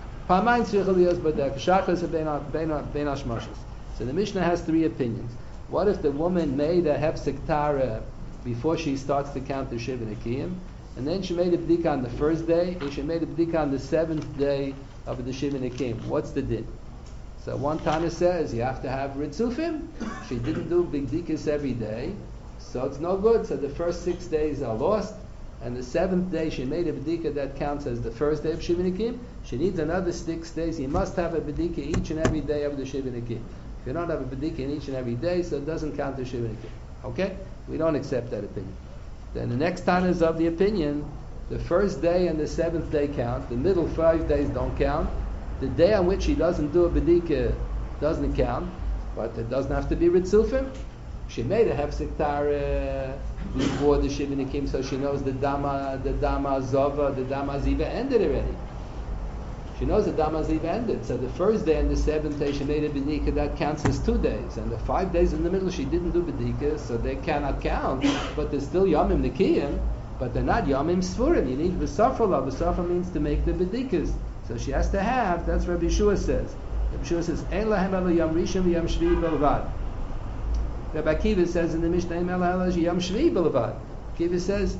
So the Mishnah has three opinions. What if the woman made a hefsek tara before she starts to count the Shiva Nikim, and then she made a bdika on the first day, and she made a bdika on the 7th day of the Shiva Nikim? What's the din? So one Tana says you have to have ritzufim. She didn't do big dikas every day, so it's no good. So the first 6 days are lost, and the 7th day she made a bedika that counts as the first day of Shiva Nikim. She needs another 6 days. You must have a bedika each and every day of the Shiva Nikim. If you don't have a bedika in each and every day, so it doesn't count as Shiva Nikim. Okay? We don't accept that opinion. Then the next Tana is of the opinion the first day and the 7th day count. The middle 5 days don't count. The day on which she doesn't do a bedika doesn't count, but it doesn't have to be ritzufim. She made a hefsek tara before the Shiva Nikim, so she knows the dama zova, the dama ziva ended already. She knows the dama ziva ended. So the first day and the 7th day she made a bedika, that counts as 2 days. And the 5 days in the middle she didn't do bedika, so they cannot count. But they're still yomim nikiyim, but they're not yomim sfurim. You need v'safra. V'safra means to make the bedikas. So she has to have. That's what Rabbi Yeshua says. Rabbi Yeshua says, "Ein lahem elo yom rishon v'yom shvi'i belvad." Rabbi Akiva says in the Mishnah, "Ein lahem elo yom shvi'i belvad." Akiva says,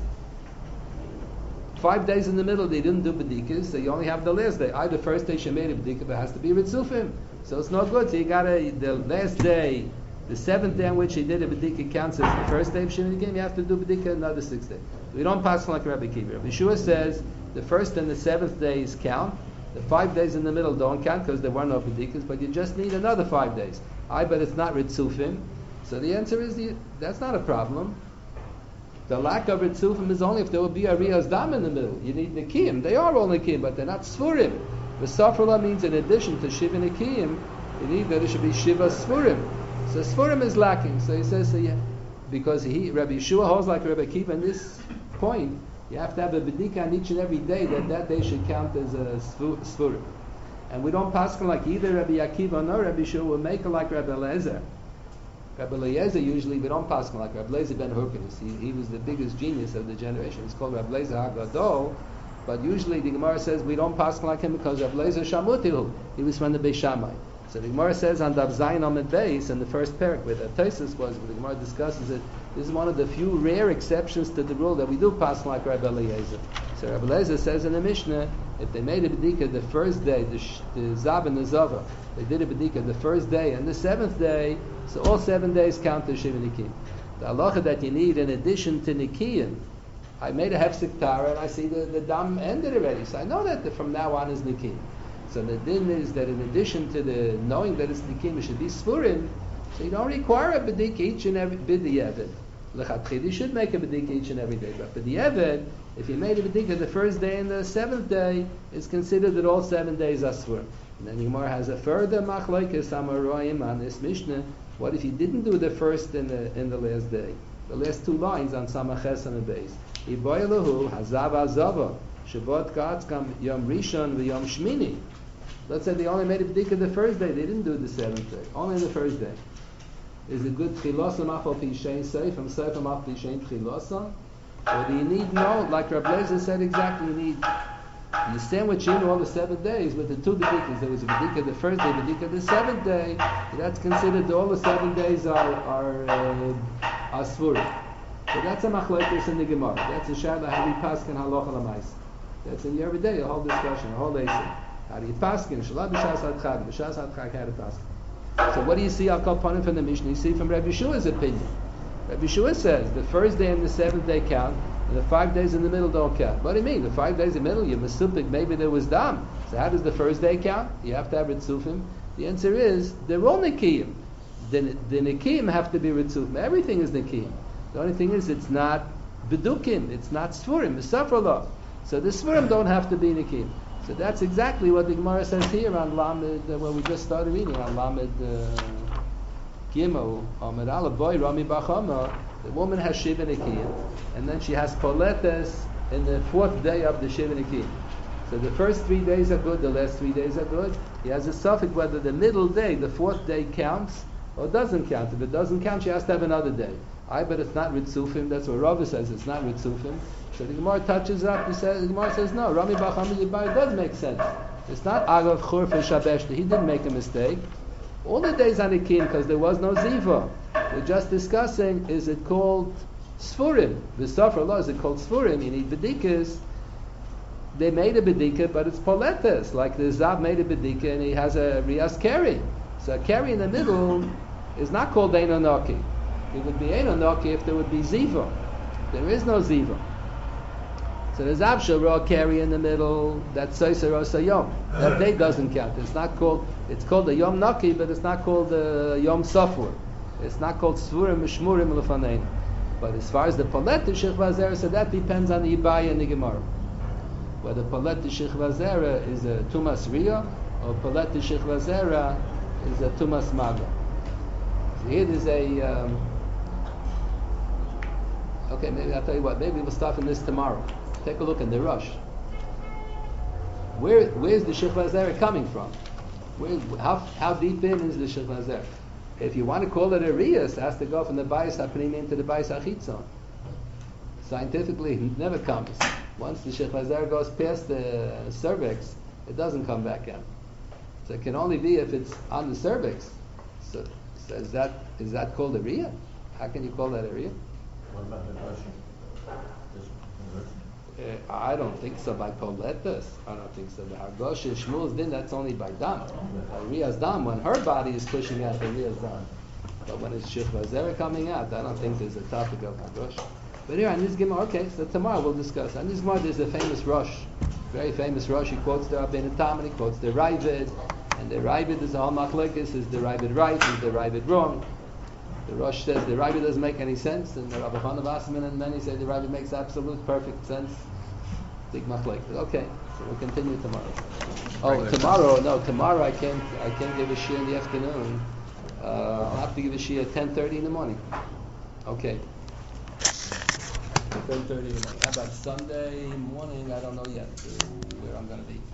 5 days in the middle they didn't do bedikas, so you only have the last day. Either first day she made a bedika, but it has to be ritzufim. So it's no good. So you gotta, the last day, the 7th day on which he did a B'dika counts as the first day of Shivini Kim, you have to do B'dika another 6th day. We don't pass like Rabbi Kiva. Rabbi Yeshua says the 1st and the 7th days count. The 5 days in the middle don't count because there were no B'dikas, but you just need another 5 days. But it's not Ritzufim. So the answer is that's not a problem. The lack of Ritzufim is only if there will be a Riyaz Dam in the middle. You need Nikiyim. They are all Nikiyim, but they're not Sfurim. The Safrala means in addition to Shiva Nikiyim, you need that it should be Shiva Sfurim. So Sfurim is lacking. So he says, because Rabbi Yeshua holds like Rabbi Akiva in this point, you have to have a B'dika on each and every day that day should count as a Sfurim. And we don't pass like either Rabbi Akiva nor Rabbi Yeshua will make it like Rabbi Eliezer. Rabbi Eliezer usually, we don't pass like Rabbi Eliezer ben Hurkanus. He was the biggest genius of the generation. It's called Rabbi Eliezer HaGadol. But usually the Gemara says we don't pass like him because Rabbi Eliezer Shamutihu. He was from the Beis Shammai. So the Gemara says on Dav Zayin Amud Beis in the first parak where the Tosfos was, where the Gemara discusses it, this is one of the few rare exceptions to the rule that we do pass like Rabbi Eliezer. So Rabbi Eliezer says in the Mishnah, if they made a B'dika the first day, the Zab and the Zava, they did a B'dika the first day and the 7th day, so all 7 days count as Shiva Nikiyim. The halacha that you need in addition to Nikiyim, I made a Hefsek Tara and I see the Dam ended already, so I know that from now on is Nikiyim. So the din is that in addition to the knowing that it's Nikiyim, it should be Sfurim, so you don't require a B'dika each and every B'di'evet. L'chatchila, you should make a B'dika each and every day, but B'di'evet, if you made a B'dika the first day and the 7th day, it's considered that all 7 days are Sfurim. And then Yomar has a further machlokes Amoraim on this Mishnah. What if you didn't do the first and the last day? The last 2 lines on Samaches and the base. Iboilahu Hazav Azava Shabbat Katzkam Yom Rishon v'Yom Shmini. Let's say they only made a B'dika the first day, they didn't do the 7th day, only the first day. Is it good Tchilosa Machal Pishain Seif from Seif Machal Pishain Tchilosa? Or do you need like Rabbi Eliezer said exactly, you sandwich in all the 7 days with the 2 B'dikas. There was a B'dika the first day, B'dika the 7th day. That's considered all the 7 days are Sfurim. So that's a machlokes in the Gemara. That's a Shabbat how do you paskin halacha l'mais. That's in every day a whole discussion, a whole lesson. How do you paskin? Shalad b'shas hadchag, b'shas hadchag how to paskin. So what do you see? Al kol panim from the Mishnah. You see from Rabbi Yeshua's opinion. Rabbi Yeshua says the first day and the 7th day count, and the 5 days in the middle don't count. What do you mean? The 5 days in the middle, you're mesupik, maybe there was dam. So how does the first day count? You have to have ritzufim. The answer is they're all nikiyim. The nikiyim have to be ritzufim. Everything is nikiyim. The only thing is it's not bedukim, it's not sfurim, it's safrallah. So the sfurim don't have to be nikiyim. So that's exactly what the Gemara says here on Lamed, where we just started reading on Lamed Gimel, Amid Aleph, Boy, Rami Bachama. The woman has Shiva Nikiyim, and then she has Poletes in the 4th day of the Shiva Nikiyim. So the first 3 days are good, the last 3 days are good. He has a suffix whether the middle day, the 4th day counts or doesn't count. If it doesn't count, she has to have another day. But it's not Ritzufim. That's what Rava says. It's not Ritzufim. So the Gemara touches up. The Gemara says no. Rami Bacham Yibai does make sense. It's not Agav Chur for Shabeshta. He didn't make a mistake. All the days are Nikim because there was no Ziva. We're just discussing: is it called Sfurim? The Safra law is it called Sfurim? You need B'dikas. They made a B'dika, but it's Poletes. Like the Zav made a B'dika and he has a Riyas Keri. So a Keri in the middle is not called Eino Noki. It would be Eino Noki if there would be Ziva. There is no Ziva. So there's Avsha Keri in the middle, that's Soiser Osayom. That day doesn't count. It's called the Yom Noki, but it's not called the Yom Safur. It's not called Svurim Mishmurim Lefanein. But as far as the Palet Shechva Zera, so that depends on the Ibaya and the Gemara. Whether Palet Shechva Zera is a Tumas Riyah, or Palet Shechva Zera is a Tumas Maga. So here there's a... okay, maybe I'll tell you what, maybe we'll start from this tomorrow. Take a look in the Rush. Where's the Shechva Zera coming from? How deep in is the Shechva Zera? If you want to call it a Riyas, it has to go from the Bayis HaPnim into the Bayis HaChitzon. Scientifically, it never comes. Once the Shechva Zera goes past the cervix, it doesn't come back out. So it can only be if it's on the cervix. So is that called a Riyah? How can you call that a Riyah? What about the Russian? I don't think so by Poletas. I don't think so. The Hargosha Shmuel's din, that's only by Dam. Ria's Dam, when her body is pushing out the Ria's Dam. But when it's Shechva Zera coming out, I don't think there's a topic of Hargosha. But here, on this Gemara, okay, so tomorrow we'll discuss. On this Gemara, there's a famous Rosh. Very famous Rosh. He quotes the Rabbeinu Tam and he quotes the Ravid. And the Ravid is all machlekes. Is the Ravid right? Is the Ravid wrong? The Rosh says the Ravid doesn't make any sense, and the Rabbi Chana Wasserman and many say the Ravid makes absolute perfect sense. Big machlekes. Okay, so we'll continue tomorrow. Tomorrow I can't give a shir in the afternoon. I'll have to give a shir at 10:30 in the morning. Okay. 10:30 in the morning. How about Sunday morning? I don't know yet where I'm going to be.